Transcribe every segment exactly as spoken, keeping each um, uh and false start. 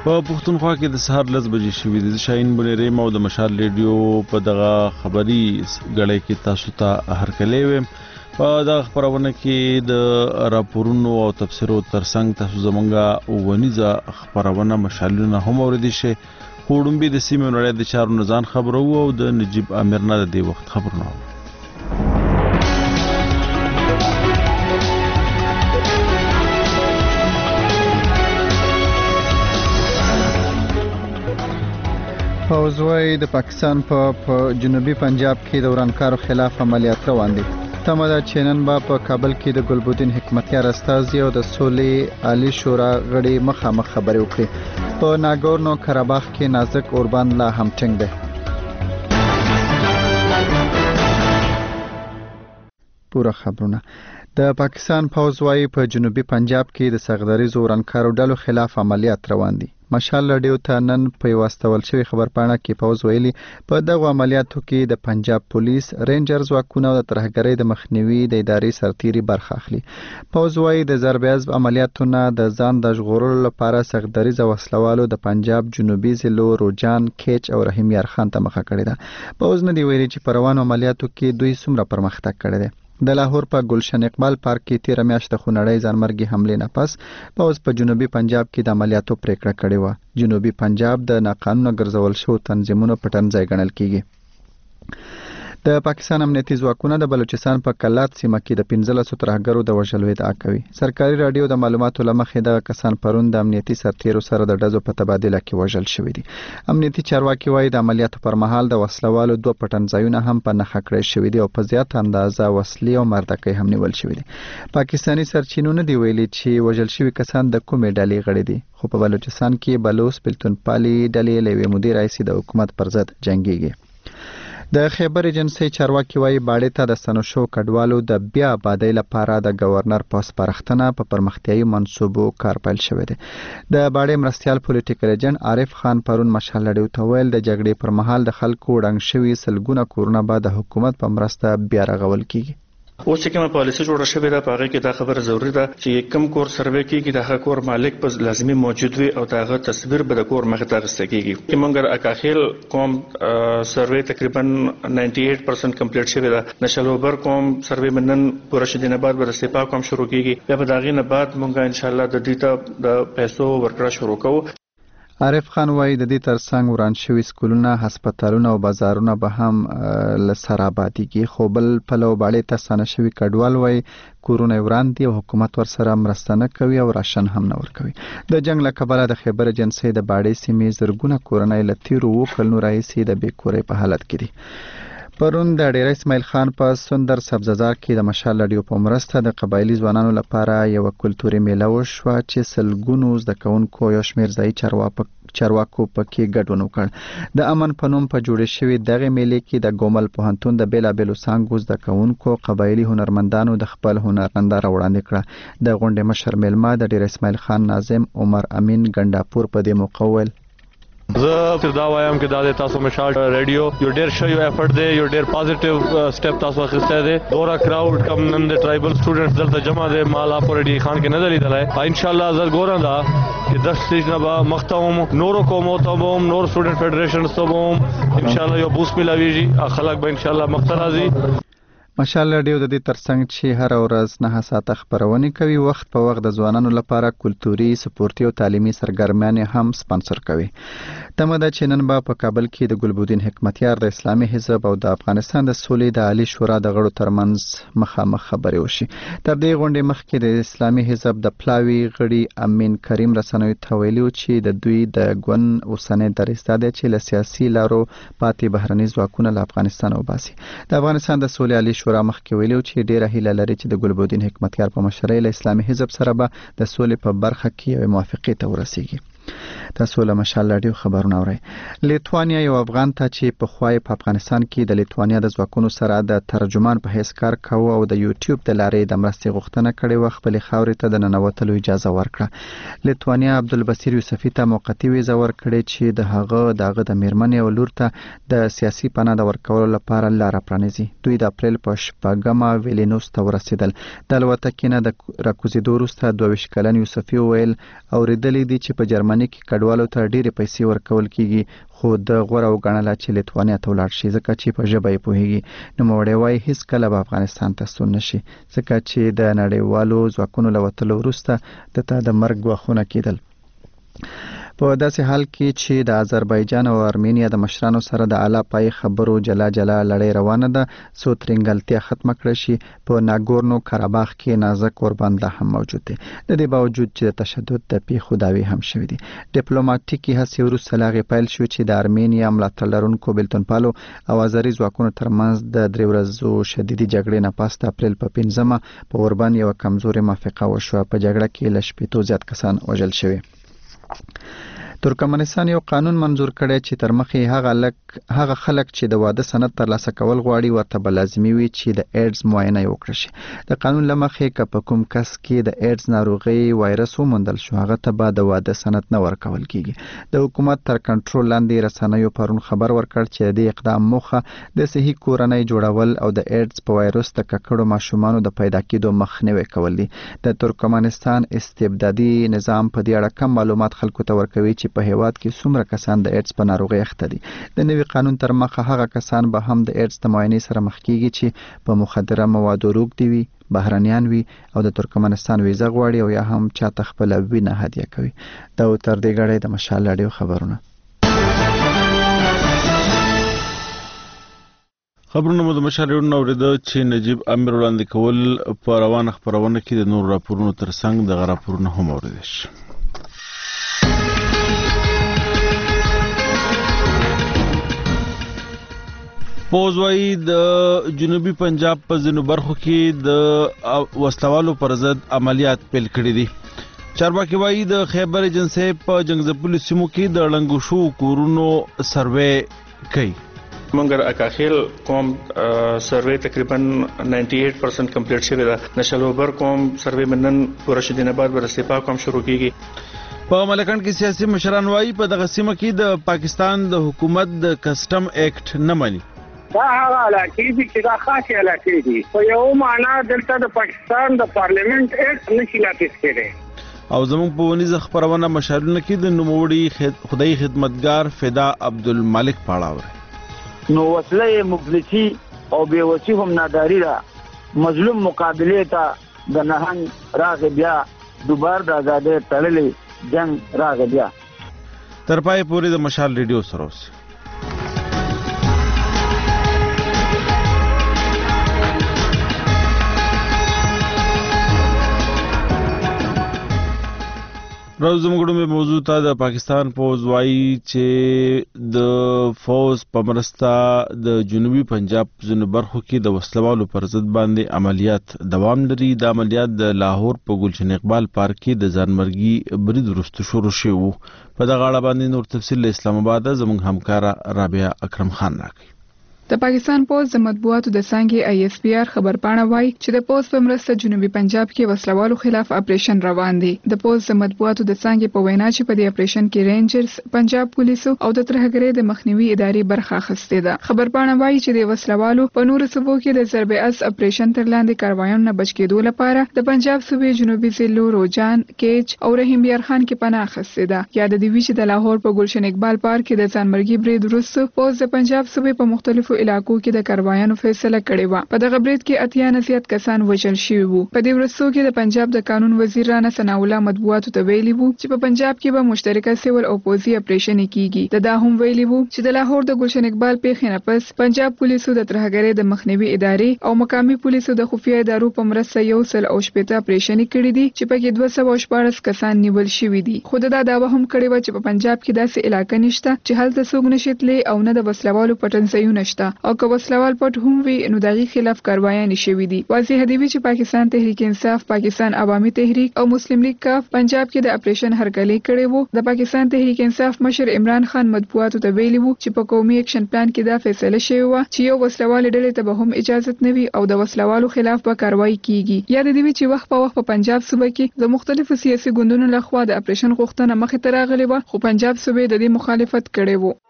په پښتونخوا کې د سهار لس بجې شوې دي. شاهین بنيري مو د مشال ریډیو په دغه خبري غړې کې تاسو ته هرکلی ویم. په دغه خبرونه کې د راپورونو او تفسیرو ترڅنګ تاسو زمونږه ونیزه خبرونه مشالونه هم اوریدي شي. کوډمبي د سیمې نړۍ د چارو نزان خبرو او د نجیب امیر نه د دې وخت خبرونه. پوځوي د پاکستان په جنوبي پنجاب کې د ورانکارو خلاف عملیات روان دي. تمه ده چې نن به په کابل کې د ګلبدین حکمتیار استازي او د سولې عالی شورا غړي مخامخ خبرې وکړي. په ناګورنو کراباخ کې نازک اوربان لا هم ټینګ دی. پوره خبرونه. د پاکستان پوځ وايي په جنوبي پنجاب کې د سغدري ورانکارو ډلو خلاف عملیات روان دي. مشال رادیو ته نن په واستول شوی خبرپاڼه کې پوز ویلي په دغه عملیاتو کې د پنجاب پولیس، رینجرز ځواکونه او د ترهګرۍ د مخنیوي د ادارې سرتیري برخه اخلي. پوز وايي د ضربه‌جذب عملیاتو نه د ځان د ژغورلو لپاره سغدریز وسلوالو د پنجاب جنوبي ضلعو روجان، کیچ او رحیم یار خان ته مخه کړې ده. پوز نه دی ویلي چې په روانو عملیاتو کې دوی څومره پرمختګ کړی دی. د لاهور په ګلشن اقبال پارک کې تیر میاشت د خونړۍ ځانمرګي حملې نه پس پوز په جنوبي پنجاب کې د عملیاتو پریکړه کړې و. جنوبي پنجاب د ناقانونه ګرځول شو تنظیمونو پټن ځای ګڼل کیږي. د پاکستان امنیتي ځواکونه د بلوچستان په کلات سیمه کې د پنځلسو ترهګرو د وژلو ادعا کوي. سرکاري رادیو د معلوماتو لمخې د کسان پرون د امنیتي سرتیرو سره د ډزو په تبادله کې وژل شوی دي. امنیتي چارواکي وایي د عملیاتو پر مهال د وسلوالو دوه پټن ځایونه هم په نښه کړی شوی دي او په زیات اندازه وسلې او مردکۍ هم نیول شوی دي. پاکستاني سرچینو نه دی ویلي چې وژل شوی کسان د کومې ډلې غړي دي، خو په بلوچستان کې بلوچ پلتونپالي ډلې له یوې مودې راهیسې د حکومت پر ضد جنګیږي. د خیبر ایجنسی چارواکي وایي باړې ته د ستنو شو کډوالو د بیا آبادۍ لپاره د گورنر په سپارښتنه په پرمختیایي منصوبو کار پیل شوی دی. د باړې مرستیال پولیټیکل ایجنټ عارف خان پرون مشال رادیو ته ویل د جګړې پر مهال د خلکو ړنګ شوي سلګونه کورونه به د حکومت په مرسته بیا رغول کیږي. اوس چې کومه پالیسي جوړه شوې ده په هغه کې دا خبره ضروري ده چې کم کور سروې کېږي د هغه کور مالک په لازمي موجود وي او دغه تصویر به د کور مخ ته اخیستل کېږي. چې موږ اکاخیل کوم سروې تقریبا نائنٹی ایٹ پرسنٹ کمپلیټ شوې ده. نشلوبر کوم سروې منن پوره شدي نه بعد به سپا کوم شروع کېږي. بیا به دغه نه بعد موږ ان شاء الله د دې ته د پیسو ورکړه شروع کوو. عارف خان وایي د دې ترڅنګ وران شوي سکولونه، هسپتالونه او بازارونه به هم له سره آبادیږي. خو بل پلو باړې ته ستانه شوي کډوال وایي کورونه وران دي او حکومت ورسره مرسته نه کوي او راشن هم نه ورکوي. د جنګ له کبله د خیبر ایجنسۍ د باړې سیمې زرګونه کورنۍ له تیرو اووه کلونو راهیسې د بېکورۍ په حالت کې دي. پرون د ډیر اسماعیل خان په سندر سبززار کې د مشال رادیو په مرسته د قبایلی ځوانانو لپاره یو کلتوري میله وشوه چې سلګونو زده کوونکو یو شمېر ځایي چارواکو پکې ګډون وکړ. د امن په نوم په جوړې شوې دغه میلې کې د ګومل پوهنتون د بیلابېلو څانګو زده کوونکو قبایلی هنرمندانو د خپل هنر ننداره وړاندې کړه. د غونډې مشر میلمه د ډیر اسماعیل خان ناظم عمر امین ګنډاپور په دې موقع وویل زه تر دا وایم چې دا د تاسو مشال رادیو یو ډیر ښه یو افورت دی، یو ډیر پازیټیو سټپ تاسو اخیستی دی. دورا کراوډ کم نن د ټرایبل سټوډنټس دلته جمع دی. مال اپورډي خان کې نه دی لیدلی. ان شاء الله زه ګورم دا چې د سټیج نه به مختوم نورو کومو ته هم نور سټوډنټ فدریشنز ته هم ان شاء الله یو بوست ملاویږي. خلک به ان شاء الله مخته راځي. مشال رادیو د دې ترڅنګ چې هر ورځ نه ساعته خبرونه کوي، وخت په وخت د ځوانانو لپاره کلتوري، سپورتي او تعلیمي سرګرمیانې هم سپانسر کوي. تمه ده چې نن به په کابل کې د ګلبدین حکمتیار د اسلامي حزب او د افغانستان د سولې د عالی شورا د غړو ترمنځ مخامخ خبرې وشي. تر دې غونډې مخکې د اسلامي حزب د پلاوي غړي امین کریم رسنوي ته ویلي چې د دوی د ګوند اوسنۍ دریځ دا دی چې له سیاسي لارو پاتې بهرني ځواکونه له افغانستان وباسي. د افغانستان د سولې عالی شورا مخکې ویلو چې ډیره هیله لري چې د ګلبدین حکمتیار په مشرۍ له اسلامي حزب سره به د سولې په برخه کې یو موافقې ته ورسیږي. تاسو له مشال رادیو خبرونه اورئ. لیتوانیا یو افغان ته چې په خوای په افغانستان کې د لیتوانیا د ځواکونو سره د ترجمان په حیث کار کاوه او د یوټیوب د لارې د مرستې غوښتنه کړې و، خپل خاورې ته د ننوتلو اجازه ورکړه. لیتوانیا عبدالبصیر یوسفي ته موقتی ویزه ورکړې چې د هغه دغه د میرمنې او لور ته د سیاسي پناه د ورکولو لپاره لار پرانیزي. دوی د اپریل په شپږمه ویلینوس ته ورسېدل. د الوتکې نه د راکوزېدو وروسته دوه ویشت کلن یوسفي وویل اورېدلې دي چې په جرمني جرمني کې کډوالو ته ډېرې پیسې ورکول کیږي خو د غوړه وګڼله چې لیتوانیا ته ولاړ شي ځکه چې په ژبه یې پوهیږي. نوموړی وایي هیڅ کله به افغانستان ته ستون نشي ځکه چې د نړیوالو ځواکونو له وتلو وروسته دته د مرګ ګواښونه کېدل. په داسې حال کې چې د آذربایجان او ارمینیا د مشرانو سره د اعلی پای خبرو جلا جلا لړۍ روانه ده څو ترنګلتیا ختمه کړه شي. په ناګورنو کاراباخ کې نازک قربان لا هم موجود دی. د دې باوجود چې د تشدد د پیښو داوی هم شوې دي. ډیپلوماټیکي هڅې وروسته لا غي پیل شو چې د ارمینیا ملاتړ لرونکو بلتونپالو او آذري ځواکونو ترمنځ د درې ورځو شدیدي جګړې نه پس د اپریل په پنځمه په اوربان یو کمزوري موافقه وشوه. په جګړه کې ل شپږ زیات کسان وژل شوي. ترکمنستان یو قانون منظور کړی چې تر مخې هغه لک هغه خلک چې د واده سند ترلاسه کول غواړي ورته به لازمي وي چې د ایډز معاینه وکړي شي. د قانون له مخې که په کوم کس کې د ایډز ناروغي وایرس وموندل شو هغه ته به د واده سند نه ورکول کیږي. د حکومت تر کنټرول لاندې رسنیو پرون خبر ورکړ چې د اقدام موخه د صحي کورنۍ جوړول او د ایډز په وایرس د ککړو ماشومانو د پیدا کېدو مخنیوي کول دي. د ترکمنستان استبدادي نظام په دې اړه کم معلومات خلکو ته ورکوي چې په هیواد کې څومره کسان د ایډز په ناروغي اخته دي. د نوي قانون تر مخه هغه کسان به هم د ایډز د معاینې سره مخ کیږي چې په مخدره موادو روږدي وي، بهرنیان وي او د ترکمنستان ویزه غواړي او یا هم چاته خپل وینه هدیه کوي. دا تر دې غړې د مشال راډیو خبرونه. خبرونه مو د مشال راډیو اورېده چې نجیب امیر وړاندې کول په روانه خبرونه کې د نور راپورونو ترڅنګ د راپورونو هم اورېدل شي. پوز وايي د جنوبي پنجاب په ځینو برخو کې د وسلوالو پر ضد عملیات پیل کړي دي. چارواکي وايي د خیبر ایجنسي په جنگزپلو سیمو کې د ړنګو شو کورونو سروې کوي. منګر اکاخیل قوم سروې تقریبا نائنٹی ایٹ پرسنٹ کمپلیټ شوی ده. نشلوبر قوم سروې منن پوره شدین بعد ور استفا کوم شروع کیږي. په ملکان کې سیاسي مشران وايي په دغه سیمه کې د پاکستان د حکومت د کسٹم ایکټ نه مني. دا هغه علاقې دي چې دا خاصه علاقې دي. په یو معنا دلته د پاکستان د پارلیمنت ایکټ نشي نافذ کېدی. او زموږ په ونیزه خبرونه مشالونه کې د نوموړي خدای خدمتګار فدا عبدالمالک پاړاور نو وسله مفلسی او بیوسی هم ناداری را مظلوم مقابله ته د نهنګ راغ بیا دوبار د آزادۍ تړلې جنگ راغ بیا. تر پای پورې د مشال ریډیو سره اوسئ. راز زموږ په موضوع ته د پاکستان فوج وايي چې د فوج په مرسته د جنوبي پنجاب ځینو برخو کې د وسلوالو پر ضد باندې عملیات دوام لري. د عملیات د لاهور په ګلشن اقبال پارک کې د ځانمرګي برید وروسته شروع شوی. په دغه اړه باندې نور تفصیل اسلام آباد زموږ همکار رابعه اکرم خان راکړي. د پاکستان پوز د مطبوعاتو د څنګه آی ایس پی آر خبرپاڼه وایي چې د پوز په مرسته جنوبي پنجاب کې وسلوالو خلاف اپریشن روان دی. د پوز د مطبوعاتو د څنګه په وینا چې په دې اپریشن کې رینجرز، پنجاب پولیسو او د ترهګرۍ د مخنیوي ادارې برخه اخیستې ده. خبرپاڼه وایي چې د وسلوالو په نورو صوبو کې د ضرب اس اپریشن تر لاندې کاروایانو نه بچ کېدو لپاره د پنجاب صوبې جنوبي ضلعو روجان، کیچ او رحیم بیار خان کې پناه اخیستې ده. یاد دی چې د لاهور په ګلشن اقبال پارک کې د ځانمرګي برید وروسته پوز د پنجاب صوبې په مختلفو علاقو کې د کاروایانو فیصله کړې و. په دغه برید کې اتیا نه زیات کسان وژل شوي وو. په دې ورځو کې د پنجاب د قانون وزیر رانا ثناء الله مطبوعاتو ته ویلي وو چې په پنجاب کې به مشترکه سیول او پوځي اپریشن کیږي. د دا هم ویلي وو چې د لاهور د ګلشن اقبال پیښې نه پس پنجاب پولیسو د ترهګرۍ د مخنیوي ادارې او مقامي پولیسو د خفیه ادارو په مرسته یو سل او شپږ اپریشن کړي دي چې په کې دوه سوه شپږ کسان نیول شوي دي. خو دا داوا هم کړې و چې په پنجاب کې داسې علاقې نشته چې هلته څوک نشي تللی او نه د وسلوالو پټنځایونه شته او که وسلوال پټ هم وي نو دغه خلاف کاروایان شوي دي. واضح دی چې پاکستان تحریک انصاف، پاکستان عوامي تحریک او مسلم لیگ کاف پنجاب کې د اپریشن هرکلی کړی وو. د پاکستان تحریک انصاف مشر عمران خان مطبوعاتو ته ویلي وو چې په قومي اکشن پلان کې دا فیصله شوی و چې یو وسلوال ډلې ته به هم اجازه نه وي او د وسلوالو خلاف به کاروایی کیږي. یاد دی چې وخت په وخت په پنجاب صوبه کې د مختلفو سیاسي ګوندونو لخوا د اپریشن غوښتنه مخې ته راغلې و خو پنجاب صوبې د دې مخالفت کړی وو.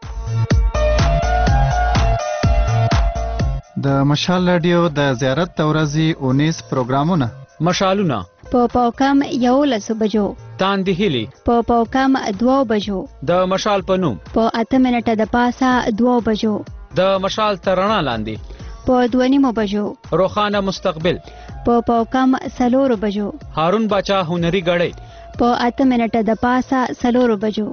د مشال رادیو د زیارت د ورځې اونیس پروګرامونه مشالونه په پاوکم یو لسو بجو تاندې هیلي په پاوکم دوه بجو د مشال په نوم په اته منټه د پاسه دوه بجو د مشال ترڼا لاندې په دوه نیمو بجو روخانه مستقبل په پاوکم سلورو بجو هارون باچا هنري غړې په اته منټه د پاسه سلورو بجو.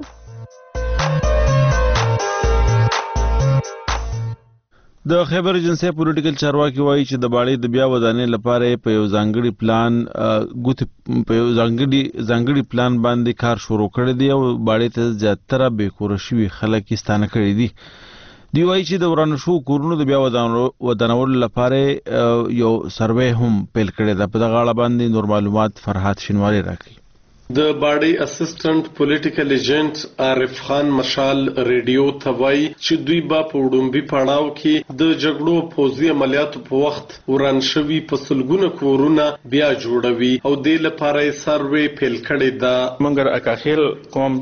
د خیبر ایجنسی پولیټیکل چارواکي وایي چې د باړې د بیا ودانې لپاره په یو ځانګړي پلان ګوت په یو ځانګړي ځانګړي پلان باندې کار شروع کړی دی او باړې ته زیاتره بې کوره شوي خلک ستانه کړي دي. دی وایي چې د ورانو شو کورونو د بیا ودانولو لپاره یو سروې هم پیل کړی ده. په دغه اړه باندې نور معلومات فرحات شینواری راکړي. د باډي اسسټنټ پولیټیکل ایجنټ عارف خان مشال ریډیو ته وایي چې دوی با په وډومبي پړاو کې د جګړو پوځي عملیاتو په وخت وران شوي په سلګونه کورونه بیا جوړوي او د لپاره سروې پیل کړی ده. منګر اکاخیل قوم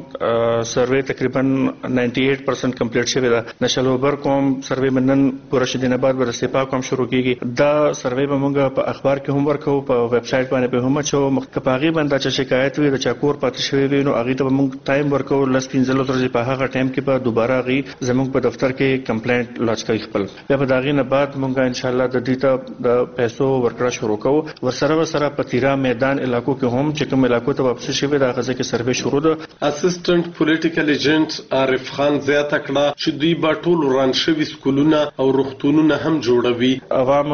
سروې تقریبا نائنٹی ایٹ پرسنٹ کمپلیټ شوی ده. نشلوبر قوم سروې منن پوره شدین آباد ور سپا کوم شروع کیږي. دا سروې به موږ په اخبار کې هم ورکو په ویب سټ باندې به هم چو مخکپاغي باندې چې شکایت وي چاکور پاتې شوی وي نو هغه ته موږ ټایم ورکو لس پنځه ورځې په هغه ټایم کې به دوباره غي زموږ په دفتر کې کمپلینټ لانچ کوي خپل. بیا په داغې نه بعد موږ ان شاء الله د دې ته د پیسو ورکړه شروع کوو. ورسره ورسره په تیرا میدان علاقو کې هم چې کوم علاقو ته واپس شوی دا غزه کې سروې شروع ده. اسسټنټ پولیټیکل ایجنټ عارف خان زیاته کړه چې دوی با ټول وران شوي سکولونه او روغتونونه هم جوړوي. عوام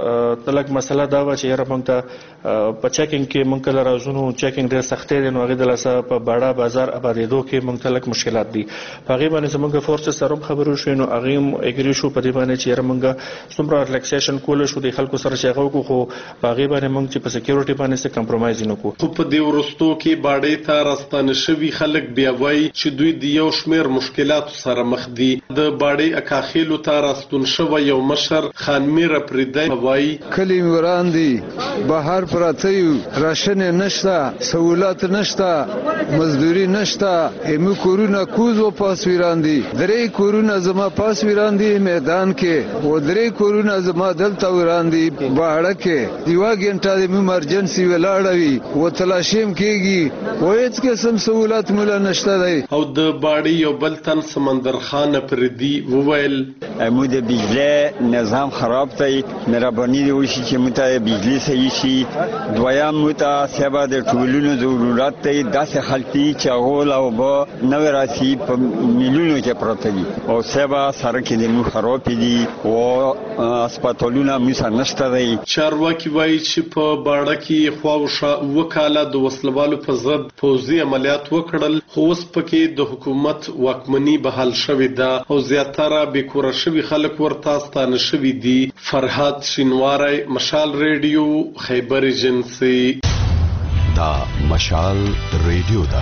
تلک مسله دا و چې یاره موږ ته په چیکینګ کې موږ کله راځو چیکینګ ډېر سختې دی نو هغه د لاسه په باړه بازار آبادېدو کې موږ ته لږ مشکلات دي. په هغې باندې زموږ فورس سره هم خبرې وشوې نو هغې هم اګري شو په دې باندې چې یاره موږ څومره ریلیکسیشن کولی شو د خلکو سره چې هغه وکړو خو په هغې باندې موږ چې په سکیورټي باندې څه کمپرومایز نه کوو. خو په دې وروستو کې باړې ته راستانه شوي خلک بیا وایي چې دوی د یو شمېر مشکلاتو سره مخ دي. د باړې اکاخیلو ته راستون شوی یو مشر خان میر پریدی وایي کلي وران دي بهر پراته یو راشن نشته سہولت نشته مزدوری نشته ایمو کورونه کوز و پاس ویران دي درې کورونه زما پاس ویران دي میدان کې و درې کورونه زما دلته ویران دي باړه کې دیوا ګنټه د ایمرجنسي ولاړوي و تلاشیم کېږي و هیڅ قسم سہولت مولا نشته دی. او د باړې یو بل تن سمندر خان پردي وویل مو د بجلی نظام خراب دی مهرباني دی وشي چې مته بجلی صحیح شي. دویم مته سبا د ټولونو ضرورت دی داسې خلک دي چې هغه او به نوې راسي په میلیونو کې پراته دي او سبا سړک دې مو خراب دي او هسپتالونه مو نشته دی. چارواکي وایي چې په باړه کې خواوشا وکاله د وسلوالو په ضد پوځي عملیات وکړل خو اوس پکې د حکومت واکمني بحال شوې ده او زیاتره بې کوره شوي خلک ورته ستانه شوي دي. فرحات شینواری مشال ریډیو خیبر ایجنسی. دا مشال ریډیو ده.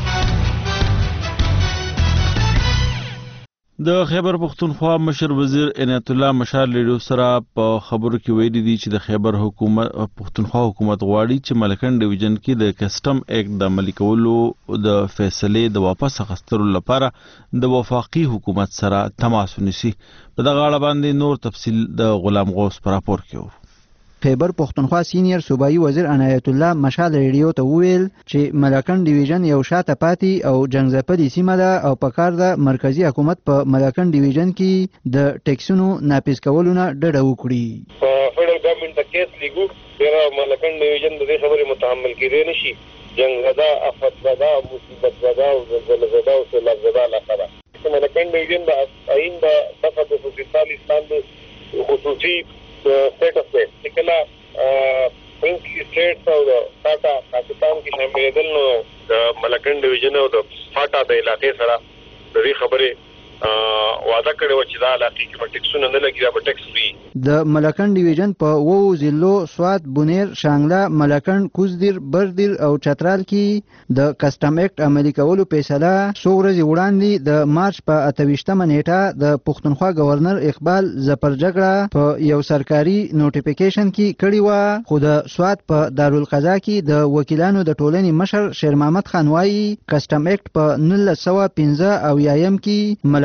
د خیبر پختونخوا مشر وزیر عنایت الله مشال ریډیو سره په خبرو کې ویلي دي چې د خیبر حکومت پختونخوا حکومت غواړي چې ملکن ډیویژن کې د کسٹم ایکټ د عملي کولو د فیصلې د واپس اخیستلو لپاره د وفاقي حکومت سره تماس ونیسي. په دغه اړه باندې نور تفصیل د غلام غوث په راپور کې ورو. خیبر پختونخوا سینیر صوبایي وزیر عنایت الله مشال ریډیو ته وویل چې ملکن ډیویژن یو شاته پاتې او جنگزپلي سیمه ده او په کار ده مرکزی حکومت په ملکن ډیویژن کې د ټیکسونو ناپیس کولو نه ډډه وکړي. په فدرال ګورنمنت ته کیس لیګو ډیره ملکن ډیویژن د دې خبرې متحمل کېدی نشي. جنگ زده افت زده مصیبت زده او زلزله زده او سیلاب زده علاقه ده. ملکن ډیویژن د آئین د دفعه دو سو تینتالیس لاندې خصوصي سټیټس دی چې کله پرنسلي سټیټس او د فاټا پاکستان کې شاملېدل نو د ملکن ډیویژن او د فاټا د علاقې سره د دې خبرې وعده کړې و چې دا علاقې کې به ټیکسونه نه لګي دا به ټیکس وي. د ملکن ډیویژن په وو ضلعو سوات بونیر شانګله ملکن کوزدیر بردیر او چترال کې د کسٹم ایکټ عملي کولو فیصله څو ورځې وړاندې د مارچ په اتهویشتمه نیټه د پښتونخوا گورنر اقبال ظفرجګړه په یو سرکاري نوټیفیکیشن کې کړې و. خو د سوات په دارالقضا کې د وکیلانو د ټولنې مشر شیر محمد خان وایي کسٹم ایکټ په نولس سوه پنځه اویایم کې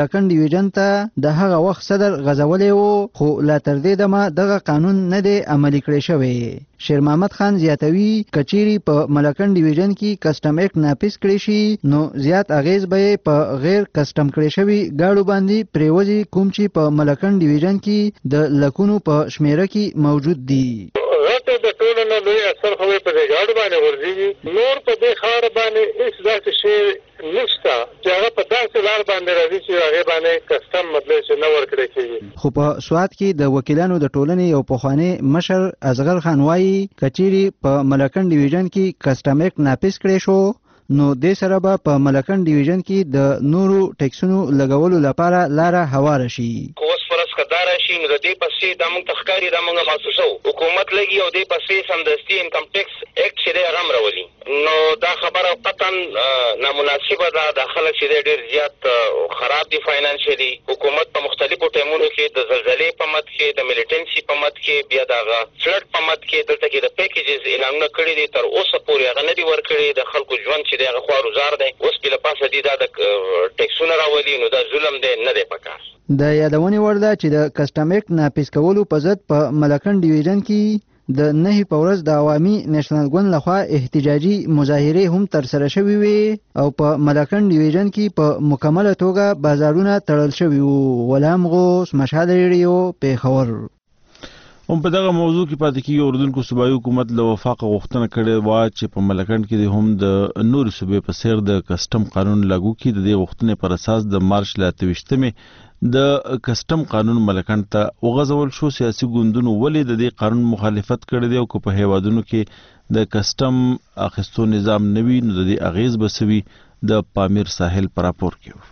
ملکن ډیویژن ته د هغه وخت صدر غځولې وو، خو لا تر دې دمه دغه قانون نه دی عملي کړی شوی. شیر محمد خان زیاتوي کچيري په ملکن ډیویژن کې کسٹم ایکټ نافذ کړی شي نو زیات اغیز به په غیر کسٹم کړی شوی گاډو باندې پریوزي کوم چې په ملکن ډیویژن کې د لکونو په شمیره کې موجود دي. غټه د ټولو نه لوی اثر خو په دې گاډو باندې ورځي، نور په دې خار باندې هیڅ داسې شی نشته چې هغه په داسې لار باندې راځي چې هغه باندې کسٹم مطلب چې نه ورکړي کېږي. خو په سوات کې د وکیلانو د ټولنې یو پخوانی مشر اصغر خان وایي کچيري په ملکن ډیویژن کې کسٹم ایکټ نافذ کړی شو نو د سره به په ملکن ډیویژن کې د نورو ټیکسونو لګولو لپاره لاره هواره شي. اوس فرض کدار شي نو د دې پسې د موږ تخکاری د موږ محسوسو حکومت لګي او د پسې سمدستي انکم ټیکس ایکټ چې رقم راولي، نو دا خبره قطعا نامناسبه ده. د خلک چې ډېر زیات خراب دي فاینانشلی. حکومت په مختلفو ټیمونو کې د زلزلې په مد کې، د ملیټنسي په مد کې، بیا د فلډ په مد کې دلته کې د پیکیجز اعلانونه کړي دي، تر اوسه پورې هغه نه دي ورکړي. د خلکو ژوند چې دی هغه خوارزار دی، اوس بې له پاسه دي دا د ټیکسونه راولي، نو دا ظلم دی، نه دی پکار. د یادونې وړ ده چې د کسٹم ایکټ نافذ کولو په ضد په ملکن ډیویژن کې د نهي په ورځ د عوامي نېشنل ګوند لخوا احتجاجي مظاهرې هم ترسره شوې وې او په ملکن ډیویژن کې په مکمله توګه بازارونه تړل شوي وو. غلام غوث، مشهد ریډیو، پیښور. هم په دغه موضوع کې پاتې کېږي اردن کو صوبایي حکومت له وفاق غوښتنه کړې وه چې په ملکن کې هم د نورو صوبې په څیر د کسټم قانون لاګو کړي. د دې غوښتنې پر اساس د مارچ له اته ویشتمې د کسټم قانون ملکن ته وغځول شو. سیاسي ګوندونو ولې د دې قانون مخالفت کړی دی او که په هیوادونو کې د کسټم اخیستو نظام نه وي نو د دې اغیز به څه وي، د پامیر ساحل په راپور کې.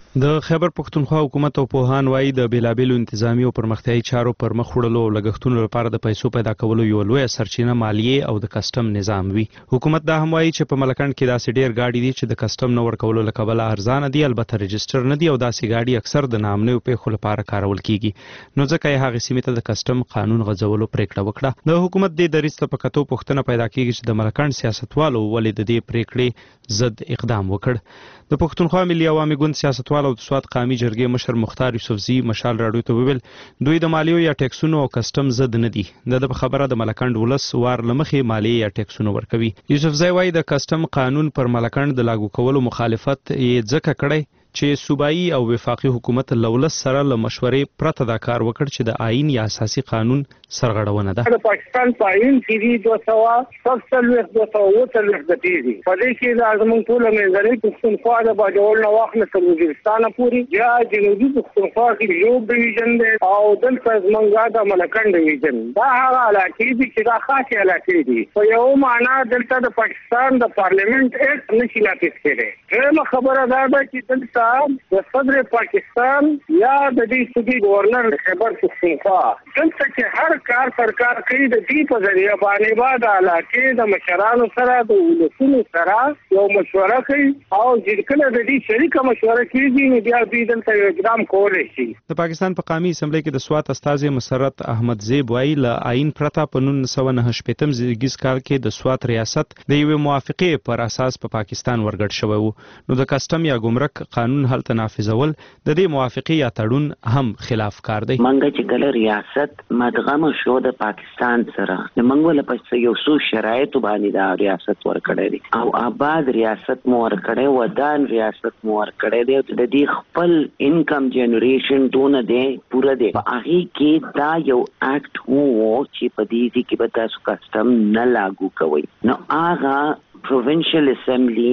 د خیبر پښتونخوا حکومت او پوهان وایي د بیلابیلو انتظامی او پرمختیایي چارو پر مخ وړلو او لګښتونو لپاره د پیسو پیدا کولو یو لوی سرچینه مالیې او د کسټم نظام وي. حکومت دا هم وایي چې په ملکن کې داسې ډیر گاډي دي چې د کسټم نه ورکولو له کبله ارزانه دي، البته رجستر نه دي او داسې گاډي اکثر د نامنوي پیښو لپاره کارول کیږي. نو ځکه یې هغه سیمې ته د کسټم قانون غځولو پریکړه وکړه. د حکومت د دریځ ته په کتو پوښتنه پیدا کیږي چې د ملکن سیاستوالو ولې د دې پریکړې ضد اقدام وکړ. د پښتونخوا ملي عوامي ګوند سیاستوالو د سوات قامي جرګې مشر مختار یوسفزي مشال راډیو ته وویل دوی د مالیو یا ټیکسونو او کسټم ضد نه دي. د خبره د ملکند ولس وار لمخې مالیې یا ټیکسونو ورکوي. یوسفزي وایي د کسټم قانون پر ملکند د لاګو کولو مخالفت یې ځکه کړی چې صوبایي او وفاقي حکومت لولس سره له مشورې پرته دا کار وکړ چې د آئین یا اساسي قانون سرغړونه ده. د پاکستان په آئین کې دی دوه سوه سلسلويخ دوه سوه اووه څلوېښت د تیزي په دې کې د زموږ ټول منځنۍ پښتونخوا د باجوړ نه واخله تر وزیرستان پورې یا جنوبي پښتونخوا کې یو ډیویژن دی او دلته زمونږ د ملکن ډیویژن دا هغه علاقې دي چې دا خاصه علاقې دي. په یو معنا دلته د پاکستان د پارلیمنت اکټ نشي نافذ کېدی. هغه خبره دا ده چې دلته د صدر پاکستان یا د دې صوبې گورنر خیبر پښتونخوا دلته چې هر کار سرکار کوي د دې په ذریعہ باندې بعد علاقې د مشرانو سره د ولسونو سره یو مشوره کوي او چې کله د دې شریکه مشوره کیږي نو بیا دوی دلته یو اقدام کولی شي. د پاکستان په قومي اسمبلی کې د سوات استازي مسرت احمد زیب وایي له آئین پرته په نولس سوه نهه شپېتم زیږدیز کال کې د سوات ریاست د یوې موافقې پر اساس په پاکستان ورګډ شوی و. نو د کسټم یا ګمرک قانون هلته نافذول د دې موافقې یا تړون هم خلاف کار دی. منګه چې کله ریاست مدغم شو د پاکستان سره د منګول په یو څو شرایطو باندې دا ریاست ورکړی دی او آباد ریاست مو ورکړی ودان ریاست مو ورکړی دی. د دې خپل انکم جنریشن دونه دی پوره دی. په هغې کې دا یو اکټ وو چې په دې کې به تاسو کسټم نه لاګو کوئ. نو هغه پروونشل اسمبلی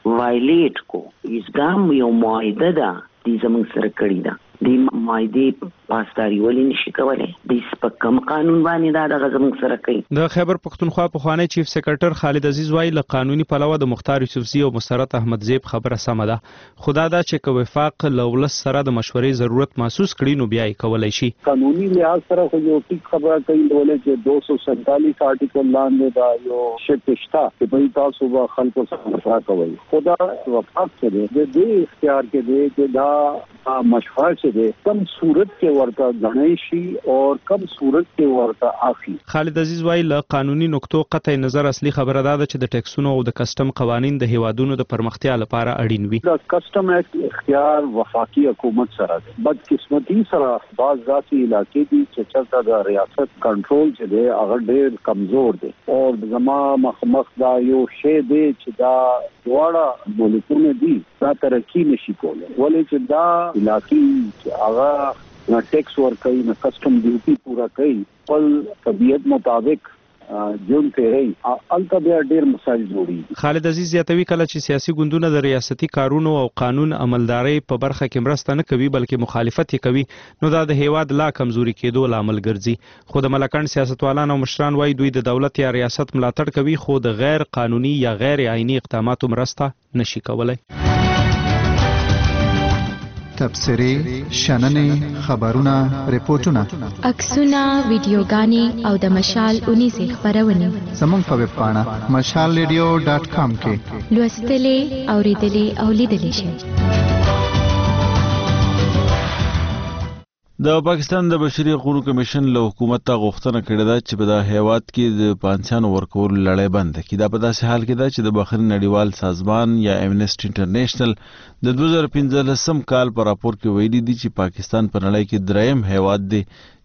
وایلیټ کو اسګام یو معاهده ده دې زموږ سره کړې ده. د معاهدې پاسداري ولې نشي کولی؟ د په کوم قانون باندې دا دغه زموږ سره کوي؟ د خیبر پښتونخوا پخوانی چیف سیکرټر خالد عزیز وایي له قانوني پلوه د مختار یوسفزي او مسرت احمد زیب خبره سمه ده، خو دا ده چې که وفاق له ولس سره د مشورې ضرورت محسوس کړي نو بیا یې کولی شي. قانوني لحاظ سره خو یو ټیک خبره کوي ولې چې دو سو سینتالیس آرټیکل لاندې دا یو شرط شته چې بل تاسو به خلکو سره مشوره کوئ. خو دا وفاق چې دی د دې اختیار کې دی چې دا مشوره چې دی کوم صورت کې ورته غنۍ شي او کم صورت کې ورته اخلي. خالد عزیز وايي له قانوني نقطو قطع نظر اصلي خبره ده چې د ټیکسونو او د کسٹم قوانین د هیوادونو د پرمختیا لپاره اړین وي. د کسٹم اکټ اختیار وفاقي حکومت سره ده. بدقسمتي سره بعض ذاتي علاقې دي چې چرته د ریاست کنټرول چې دی هغه ډېر کمزور دی او زما مخمخ دا یو شی دی چې دا دواړه ملکونه دي دا ترقی نشي کولی ولې چې دا علاقې چې هغه نه ټیکس ورکوي نه کسٹم ډیوټي پورا کوي خپل طبیعت مطابق جون تیری الته بیا ډیر مسایل جوړي. خالد عزیز زیاتوي کله چې سیاسي ګوندونه د ریاستي کارونو او قانون عملداري په برخه کې مرسته نه کوي بلکې مخالفت یې کوي نو دا د هیواد لا کمزوري کېدو لامل ګرځي. خو د ملکن سیاستوالان او مشران وايي دوی د دولت یا ریاست ملاتړ کوي خو د غیر قانوني یا غیر عیني اقداماتو مرسته نشي کولای. تبصرې، شننې، خبرونه، ریپورتونه، عکسونه، ویډیوګانې او د مشال اونیزې خبرونه زموږ په ویب پاڼه مشال ریډیو ډاټ کام کې لوستلې، اوریدلې او لیدلې شئ. د پاکستان د بشري حقوقو کمیشن له حکومت ته غوښتنه کړې ده چې په دغه هیواد کې د پانسیانو ورکولو لړۍ بند کړي. دا په داسې حال کې ده چې د بهرني نړیوال سازمان یا امنسټي انټرنیشنل د دوه زره پنځلسم کال په راپور کې ویلي دي چې پاکستان په نړۍ کې دریم هیواد دی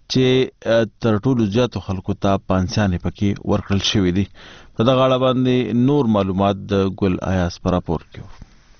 چې تر ټولو زیاتو خلکو ته پانسیانې پکې ورکړل شوي دي. په دغه اړه باندې نور معلومات د ګل ایاس په راپور کې.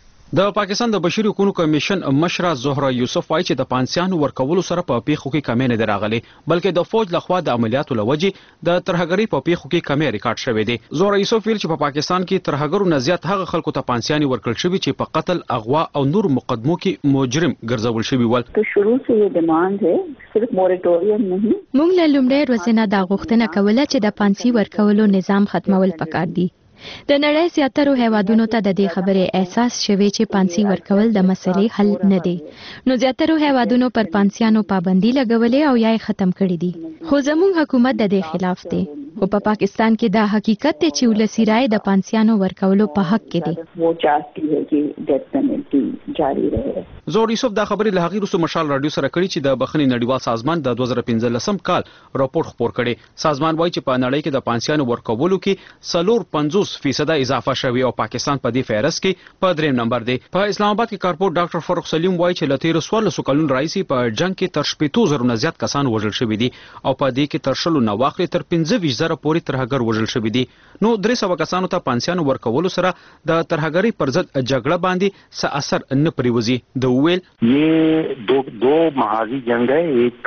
د پاکستان د بشري حقوقو کمیشن مشره زهره یوسف وايي چې د پانسیانو ورکولو سره په پیښو کې کمی نه دی راغلی بلکې د فوج لخوا د عملیاتو لوجې د ترهګرۍ په پیښو کې کمی ریکارډ شوی دی. زهره یوسف ویل چې په پاکستان کې ترهګرو نه زیات هغه خلکو ته پانسیانې ورکړل شوي چې په قتل، اغوا او نور مقدمو کې مجرم ګرځول شوي ول. تو شروع سے یہ ډیماند ہے صرف مورټوریم نه. موږ له لومړۍ ورځې نه دا غوښتنه کوله چې د پانسي ورکولو نظام ختمول پکار دي. د نړۍ زیاترو هیوادونو ته د دې خبرې احساس شوی چې پانسي ورکول د مسلې حل نه دی نو زیاترو هیوادونو پر پانسیانو پابندي لګولې او یا یې ختم کړي دي. خو زموږ حکومت د دې خلاف دی. خو په پاکستان کې دا حقیقت دی چې ولسی رائے د پانسیانو ورکولو په حق کې دی. وہ چاہتی ہے چې ډیتھ پینلټي جاری رہے. زهره یوسف دا خبرې له هغې وروسته مشال راډیو سره کړي چې د بهرني نړیوال سازمان د دوه زره پنځلسم کال راپور خپور کړي. سازمان وایي چې په نړۍ کې د پانسیانو ورکولو کې څلور پنځوس فیصده اضافه شوی او پاکستان په دې فهرست کې په دریم نمبر دی. په اسلام آباد کې کارپورټ ډاکټر فاروق سلیم وایي چې له تیرو څوارلسو کلونو راهیسې په جنګ کې تر شپېتو زرو نه زیات کسان وژل شوي دي او په دې کې تر شلو نه واخلې تر پنځه ویشت زره پورې ترهګر وژل شوي دي. نو درې سوه کسانو ته پانسیانو ورکولو سره د ترهګرۍ پر ضد جګړه باندې څه اثر نه پرېوځي. د وویل ये दो दो महाजी जंग है,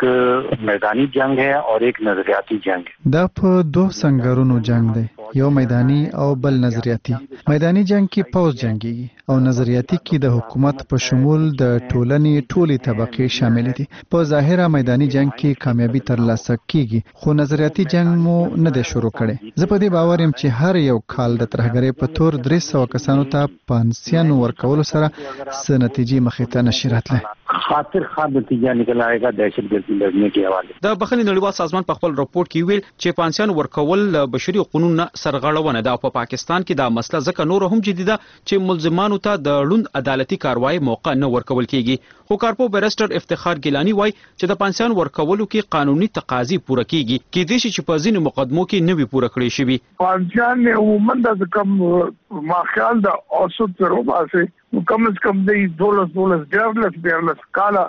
एक मैदानी जंग है और एक नजरियाती जंग है. دا په دوه سنگرونو جنگ دی، یو میدانی او بل نظریاتی. میدانی جنگ کې پوز جنگي او نظریاتی کې د حکومت په شمول د ټولنې ټولي طبقه شامل دي. په ظاهره میدانی جنگ کې کامیابی ترلاسه کیږي خو نظریاتی جنگ مو نه دی شروع کړي. زه په دې باور یم چې هر یو کال د ترهګرۍ په تور درې سوه کسانو ته پانسیانو ورکولو سره څه نتیجې مخې ته نشي راتلی. خاطر خاص نتیجه نکل آئے گا دہشتگردی لڑنے کے حوالے. د بخښنې نړیوال سازمان په خپل راپور کې ویل چې پانسیانو ورکول بشري قانون سرغړونه ده او په پاکستان کې دا مسله ځکه نور هم جدي ده چې ملزمانو ته د لوند عدالتي کاروایی موقع نه ورکول کیږي. خو کارپو بیرسټر افتخار ګیلانی وایي چې د پانسیانو ورکولو کې قانوني تقاضي پوره کیږي کېدای شي چې په ځینو مقدمو کې نه وي پوره کړی شوي. پانسیان عموما د کم ما خیال د اوسط تروبه سي کم از کم د دولس دولس ډیرلس ډیرلس کاله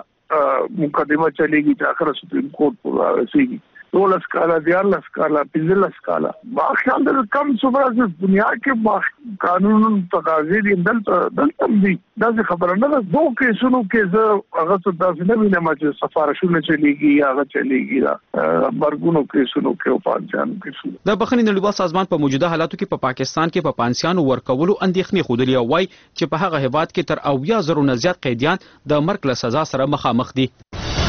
مقدمه چلےږي چې اخر سپریم کورټ پورا رسیږي. دولس کاله دیارلس کاله پنځلس کاله ما خیال د کم صبره د دنیا کې قانون تقاضي دي دلته دلته دي. دا خبره نه ده دوه کیسونو کې زه هغه څه داسې نه وینم چې سفارشونه چلېږي یا هغه چلېږي دا مرګونو کیسونو کې او پانسیانو کیسونو. د بخښنې نړیوال سازمان په موجوده حالاتو کې په پا پاکستان کې په پا پانسیانو ورکولو اندېښنې ښودلې او وایي چې په هغه هیواد کې تر اویا زرو نه زیات قیدیان د مرګ له سزا سره مخامخ دي.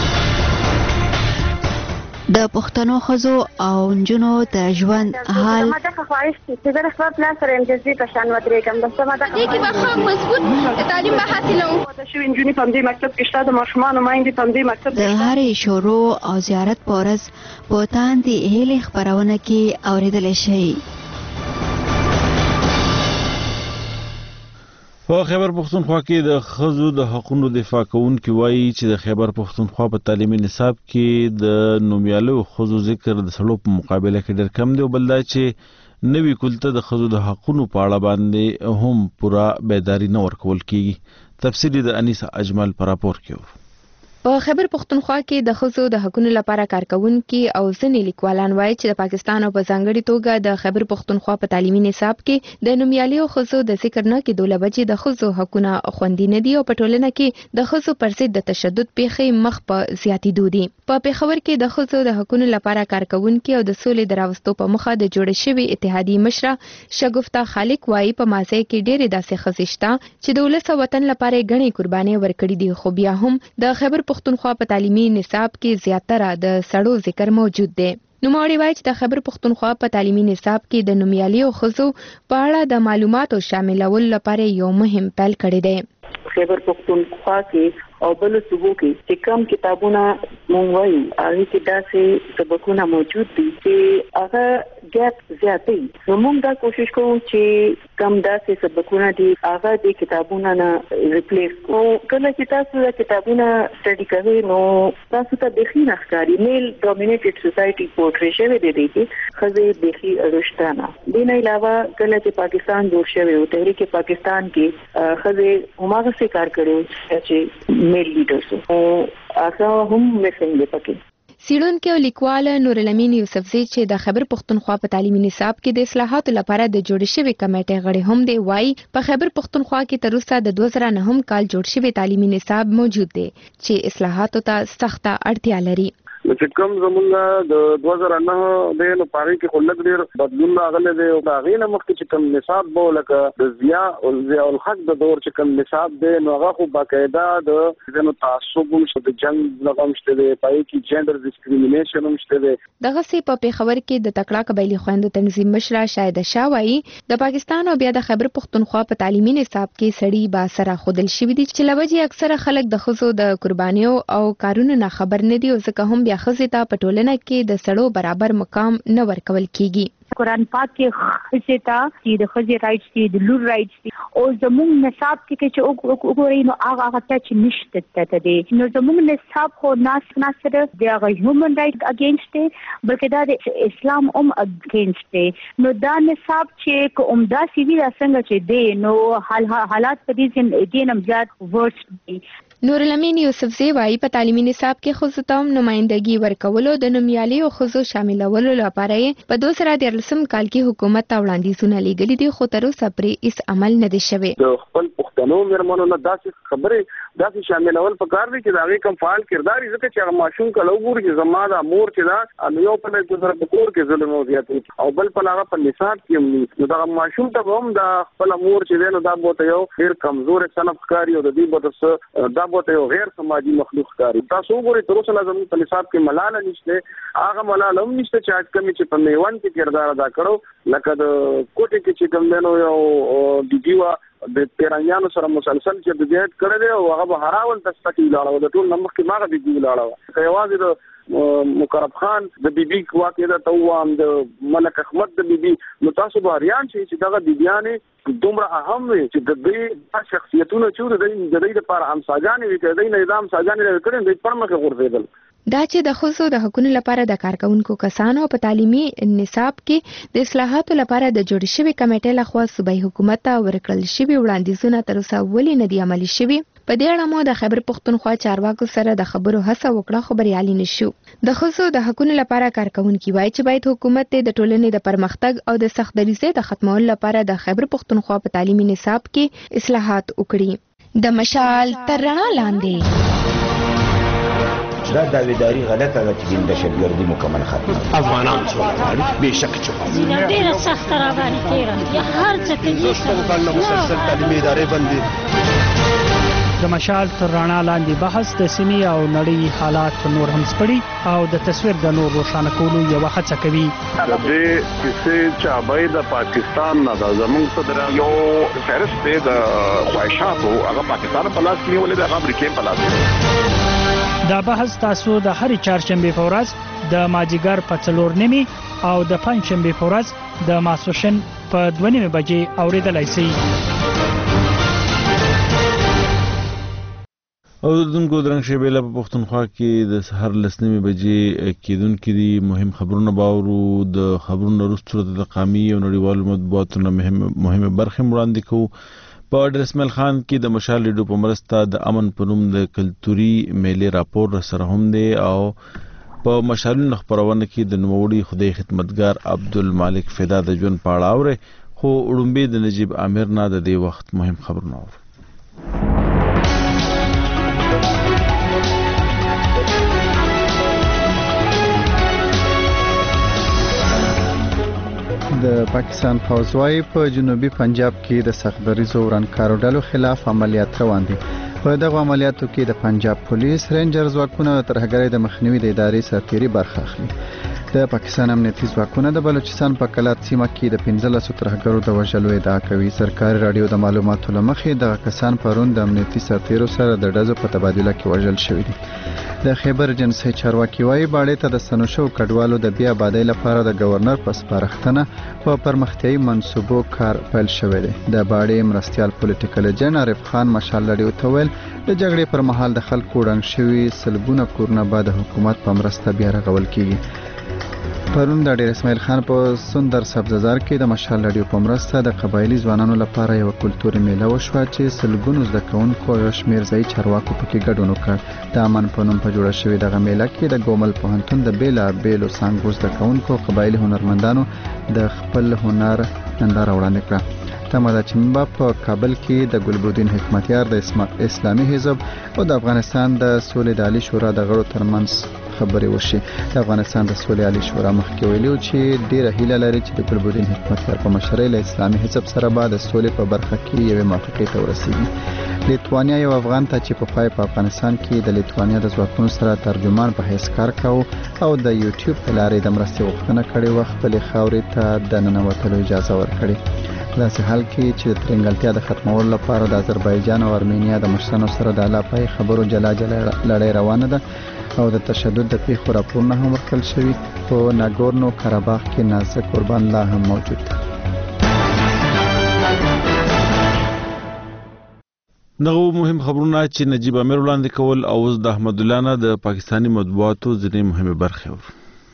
د پښتنو ښځو او نجونو د ژوند حال ما ته خواهش چې زه خپل پلان سره امتیازي په شان ودرېږم د سمه ده دې کې به ښه مضبوط تعلیم به حاصلوم. د شوي نجونې په همدې مکتب کې شته، د ماشومانو میندې په همدې مکتب د هرې شروع او زیارت په ورځ په تاندې هیلې خپرونه کې اورېدلی شئ. په خیبر پختونخوا کې د ښځو د حقوقو دفاع کوونکي وایي چې د خیبر پختونخوا په تعلیمي نصاب کې د نومیالو ښځو ذکر د سړو په مقابله کې ډېر کم دی او بل دا چې نوي کلته د ښځو د حقوقو په اړه باندې هم پوره بیداری نه ورکول کیږي. تفصیلی د انیسه اجمل پر راپور کې په خیبر پختونخوا کې د ښځو د حقوقو لپاره کارکونکي او ځینې لیکوالان وایي چې د پاکستان او په ځانګړي توګه د خیبر پختونخوا په تعلیمي نصاب کې د نومیالي ښځو د ذکر نه کېدو له وجې د ښځو حقونه خوندي نه دي او په ټولنه کې د ښځو پر ضد د تشدد پیښې مخ په زیاتېدو دي. په پېښور کې د ښځو د حقوقو لپاره کارکونکي او د سولې د راوستو په موخه د جوړې شوې اتحادیې مشره شګفتا خالق وایي په مازی کې ډېرې داسې ښځې شته چې د ولس او وطن لپاره ګڼې قربانۍ ورکړي دي، خو بیا هم د خیبر پختونخوا په تعلیمي نصاب کې زیاتره د سړو ذکر موجود دی. نوموړي وایي چې د خیبر پختونخوا په تعلیمي نصاب کې د نومیالي ښځو په اړه د معلوماتو شاملولو لپاره یو مهم پیل کړی دی. خیبر پختونخوا کې او بل صوبو کې چې کم کتابونه مونږ وایو هغه کې داسې سبقونه موجود دي چې هغه ګیپ زیاتې. نو مونږ دا کوشش کوو چې کم داسې سبقونه دي هغه د کتابونو نه ریپلیس کوو. کله چې تاسو د کتابونو سټډي کوئ نو تاسو ته بخي نه ښکاري میل ډومینیټډ سوسایټي پورټری شوی دی چې ښځې بخي اړوشتانه. دې نه علاوه کله چې پاکستان جوړ شوی او تحریک پاکستان کې ښځې هماغه څه کار کړي چې میل لیډرز او هغه هم مسنګ دی پکې. څېړونکی او لیکوال نور الامین یوسفزی چې د خیبر پختونخوا په تعلیمي نصاب کې د اصلاحاتو لپاره د جوړې شوې کمیټې غړی هم دی، وایي په خیبر پختونخوا کې تر اوسه د دوه زره نهم کال جوړ شوی تعلیمي نصاب موجود دی چې اصلاحاتو ته سخته اړتیا لري. چې کوم زمونږ د دوه زره نه د نو پاره کې خلک ډیر بدلون راغلی دی او دا غینه مخکې چې کوم نصاب بو لکه د ضیا او ضیا الحق د دور چې کوم نصاب دی نو هغه خو باقاعده د جنو تعصب مشته د جنگ لغم شته دی پای کې جندر ډیسکریمینیشن هم شته دی. دغه سي په پیښور کې د تکړه قبایلی خويندو تنظیم مشره شاهد شاه وایي د پاکستان او بیا د خیبر پختونخوا په تعلیمي نصاب کې سړي با سره خودل شوی دي چې لوجه اکثره خلک د ښځو د قربانیو او کارونو نه خبر نه دي او ځکه هم بیا ښځې ته په ټولنه کې د سړو برابر مقام نه ورکول کیږي. قرآن پاک کې ښځې ته چې د ښځې رایټس دي د لور رایټس دي او زموږ نصاب کې چې وګورئ نو هغه هغه ته چې نشته ته دی نو زموږ نصاب خو ناس نه سره د هغه هیومن رایټ اگینسټ دی بلکې دا د اسلام هم اگینسټ دی. نو دا نصاب چې کوم دا سی وی څنګه چې دی نو حال حالات په دې کې نم زیات ورس دي. نور الامین یوسفزی وایي په تعلیمي نصاب کې ښځو ته هم نمائندګي ورکولو د نومیالي او ښځو شاملولو لپاره په دوه زره دیارلسم کال کې حکومت ته وړاندیزونه لیږلي دي خو تر اوسه پرې هیڅ عمل نه دی شوی. د خپل پښتنو مېرمنو نه داسې خبرې داسې شاملول پکار دي چې د هغې کوم فعال کردار وي ځکه چې هغه ماشوم کله وګوري چې زما دا مور چې ده نو یو پله چې سره په کور کې ظلم او زیاتې او بل پله هغه په نصاب کې هم وي نو دغه ماشوم ته به هم د خپله مور چې دی نو دا به ورته یو ډېر کمزوری صنف ښکاري او د دې به څه دا به ورته یو غیر سماجي مخلوق ښکاري. تاسو وګورئ تر اوسه لا زموږ په نصاب کې ملاله نشته هغه ملاله هم نشته چې حکمې چې په میوند کې کردار ادا کړو لکه د کوټې کې چې کوم دی نو یو بیبي وه د پیرانیانو سره مسلسل چې د جهاد کړی دی او هغه به هراول دسته کې ولاړه د ټول نمخ کې ماغه بیبي ولاړه وه که یوازې د مقرب خان د بیبي واقع ده ته ووایم د ملک احمد د بیبي نو تاسو به حیران شئ چې دغه بیبیانې دومره اهم وي چې د دوی شخصیتونه چې د دوی دپاره همساګانې وي که د دوی نه د همساګانې لرې کړې دوی پړمخې غورځېدل. دا چې د ښځو د حقوقو لپاره د کارکونکو کسانو په تعلیمي نصاب کې د اصلاحاتو لپاره د جوړ شوی کمیټې لخوا صوبایي حکومت ته ورکړل شوي وړاندیزونه تر اوسه ولې نه دي عملي شوي. په دې اړه مو د خیبر پختونخوا چارواکو سره د خبرو هڅه وکړه خو بریالي نشو. د ښځو د حقوقو لپاره کارکونکي وایي چې باید حکومت د ټولنې د پرمختګ او د سخت دریځۍ د ختمولو لپاره د خیبر پختونخوا په تعلیمي نصاب کې اصلاحات وکړي. د مشال تر رڼا لاندې دا داویداری غلطه ده چې د شبګردي مکمل ختم افغانان څو به شک چوکا ډیره سخت را باندې تیرا یا هر څه کې دوستو کله مسلسل تعلیمي ادارې باندې د مشال تر رڼا لاندې بحث د سیمې او نړۍ حالات نور هم سپړي او د تصویر د نور روښانه کولو یو هڅه کوي. د دې کیسې چابای د پاکستان نه د زمونږ صدر یو فهرست دی د خواهشاتو هغه پاکستان په لاس کې نیولې د امریکا په لاس کې. دا بحث تاسو د هرې چهارشنبې په ورځ د مازدیګر په څلور نیمې او د پنجشنبې په ورځ د ماسپښین په دوه نیمې بجې اورېدلی شئ. او دونکو درنګ شیبېله په پښتونخوا کې د سحر لسنیمې بجې کېدونکي دي مهم خبرونه باورو د خبرونو وروسته د قامي او نړیوالو مطبوعاتو نه مهمه برخې وړاندې کوو. په ډېر اسماعیل خان کې د مشال ریډیو په مرسته د امن په نوم د کلتوري میلې راپور سره هم دی او په مشالونو خپرونه کې د نوموړي خدای خدمتګار عبدالمالک فدا د ژوند په اړه اورئ، خو وړومبې د نجیب عامر نه د دې وخت مهم خبرونه اورئ. د پاکستان پوځ وايي په جنوبي پنجاب کې د سختدریزو ورانکارو ډلو خلاف عملیات روان دي. په دغه عملیاتو کې د پنجاب پولیس، رینجر ځواکونه او ترهګرۍ د مخنیوي د ادارې سرتیري برخه اخلي. د پاکستان امنیتي ځواکونه د بلوچستان په کلات سیمه کې د پنځلسو ترهګرو د وژلو ادعا کوي. سرکاري رادیو د معلوماتو له مخې دغه کسان پرون د امنیتي سرتیرو سره د ډزو په تبادله کې وژل شوي دي. د خیبر جنسي چارواکي وايي باړې ته د سنوشو کډوالو د بیا آبادۍ لپاره د گورنر په سپارښتنه په پرمختیایي منصوبو کار پیل شوی دی. د باړې مرستيال پولیټیکل ایجنټ عارف خان مشال لړیو ته ویل د جګړې پر مهال د خلکو ړنګ شوي سلګونه کورونه به د حکومت په مرسته بیا رغول کیږي. پرون د ډېر اسماعیل خان په سندر سبززار کې د مشال لړیو په مرسته د قبایلی ځوانانو لپاره یو کلتوري میله وشوه چې سلګونو زده کوونکو او شمېر ځایي چارواکو پکې ګډون وکړ. د امن په نوم په جوړه شوې دغه میله کې د ګومل پوهنتون د بېلابېلو څانګو زده کوونکو قبایلی هنرمندانو د خپل هنر ننداره وړاندې کړه. تمه ده چې موږ په کابل کې د ګلبدین حکمتیار د اسلامي حزب او د افغانستان د سولې د عالی شورا د غړو ترمنځ خبرې وشي. د افغانستان د سولې عالی شورا مخکې ویلي چې ډیره هیله لري چې د ګلبدین حکمتیار په مشرۍ له اسلامي حزب سره به د سولې په برخه کې یوې موافقې ته ورسیږي. لیتوانیا یو افغان ته چې په پای په افغانستان کې د لیتوانیا د ځواکونو سره ترجمان په حیث کار کاوه او د یوټیوب په لارې د مرستې غوښتنه کړې وه، خپلې خاورې ته د ننوتلو اجازه ورکړې. داسې حال کې چې د ترنګلتیا د ختمولو لپاره د آذربایجان او ارمینیا د مشرانو سره د اعلی خبرو جلا جلا لړۍ روانه ده او د تشدد د پیښو راپورونه هم ورکړل شوي. په ناګورنو کاراباخ کې نازک قربان لا هم موجود دی. دغه مهم خبرونه چې نجیب عامر وړاندې کول او اوس د احمد الله نه د پاکستاني مطبوعاتو ځینې مهمه برخې ور.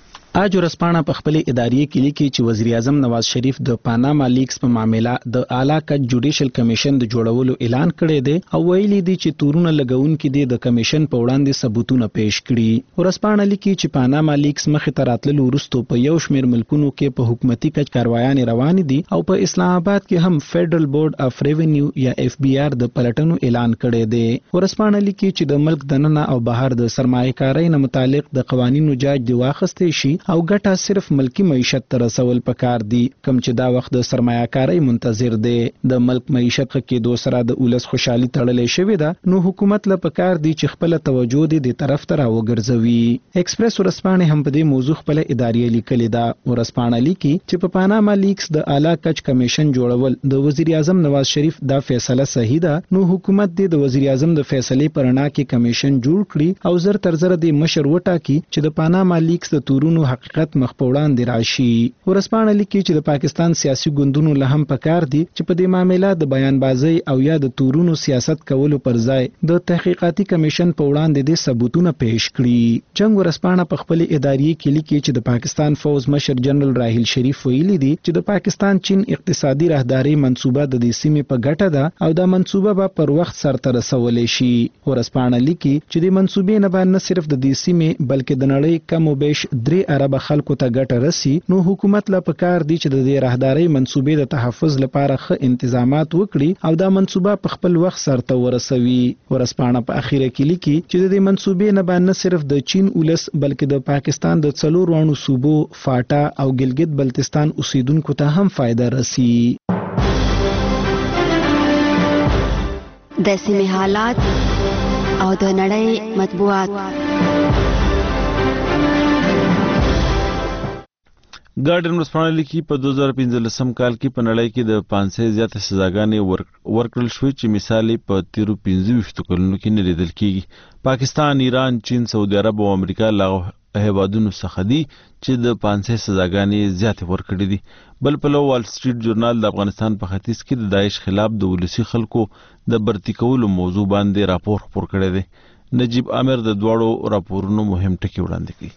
اج ورسپانه په خپل ادارې کې لیکي چې وزیر اعظم نواز شریف د پاناما لیکس په معاملې د اعلی کچ جوډیشل کمیشن د جوړولو اعلان کړی دی او ویلي دی چې تورونه لګونکي دي د کمیشن په وړاندې ثبوتونه پیش کړي. ورسپانه لیکي چې پاناما لیکس مخې ته راتللو وروسته په یو شمېر ملکونو کې په حکومتي کچ کاروایانې روانې دي او په اسلام آباد کې هم فدرل بورډ اف ریونیو یا اف بی آر د پلټنو اعلان کړی دی. ورسپانه لیکي چې د ملک دننه او بهر د سرمایه کارۍ نه متعلق د قوانینو جاج دی واخستې شي او ګټه صرف ملکی معیشت ته رسول پکار دي، کم چې دا وخت د سرمایه کارۍ منتظر دی. د ملک معیشت کې سره د اولس خوشحالي تړلې شوې ده، نو حکومت له پکار دی چې خپل توجه دې د طرف ته راوګرځوي. ایکسپریس ورسپانه هم په دې موضوع خپل ادارې لیکلې ده. ورسپانه لیکي چې په پاناما لیکس د اعلی کچ کمیشن جوړول د وزیر اعظم نواز شریف دا فیصله صحیح ده، نو حکومت دې د وزیر اعظم د فیصلې پر اړه کې کمیشن جوړ کړي او زر تر زر د مشر وټاکي چې د پاناما لیکس د تورونو حقیقت مخ په وړاندې راشي. ورسپانه لیکي چې د پاکستان سیاسي ګوندونو له هم پکار دي چې په دې معاملې د بیان بازی او یا د تورونو سیاست کولو پر ځای د تحقیقاتي کمیشن په وړاندې د ثبوتونه پیش کړي. جنگ ورسپانه په خپل ادارې کې لیکي چې د پاکستان فوز مشر جنرال راحیل شریف ویلي دي چې د پاکستان چین اقتصادي راهداري منصوبه د دې سیمې په ګټه ده او دا منصوبه به پر وخت سرته رسولې شي. ورسپانه لیکي چې د منصوبې نه باندې صرف د دې سیمې بلکې د نړۍ کم او بیش درې ارب خلکو ته ګټه رسی، نو حکومت لا پکار دی چې د دې راهداري منصوبې د تحفظ لپاره ښه انتظامات وکړي او دا منصوبه په خپل وخت سرته ورسوي. ورسپانه په اخیره کې لیکي چې د دې منصوبې نه باندې صرف د چین اولس بلکې د پاکستان د څلور وانو صوبو فاټا او ګلګت بلتستان اوسیدونکو ته هم فائدہ رسی. د سیمې حالات او د نړۍ مطبوعات. ګارډین ورځپاڼه لیکي په دوه زره پنځلسم کال کې په نړۍ کې د پانس سوه زیاتې سزاګانې ورکړل شوې چې مثال په تیرو پنځه ویشتو کلونو کې نه لیدل کیږي. پاکستان، ایران، چین، سعودي عرب او امریکا له هیوادونو څخه دي چې د پانس سوه سزاګانې زیاتې ورکړې دي. بل پلو وال سټریټ جورنال د افغانستان په ختیځ کې د داعش خلاف د ولسي خلکو د برتی کولو موضوع باندې راپور خپور کړی دی. نجیب عامر د دواړو راپورونو مهم ټکي وړاندې کړي.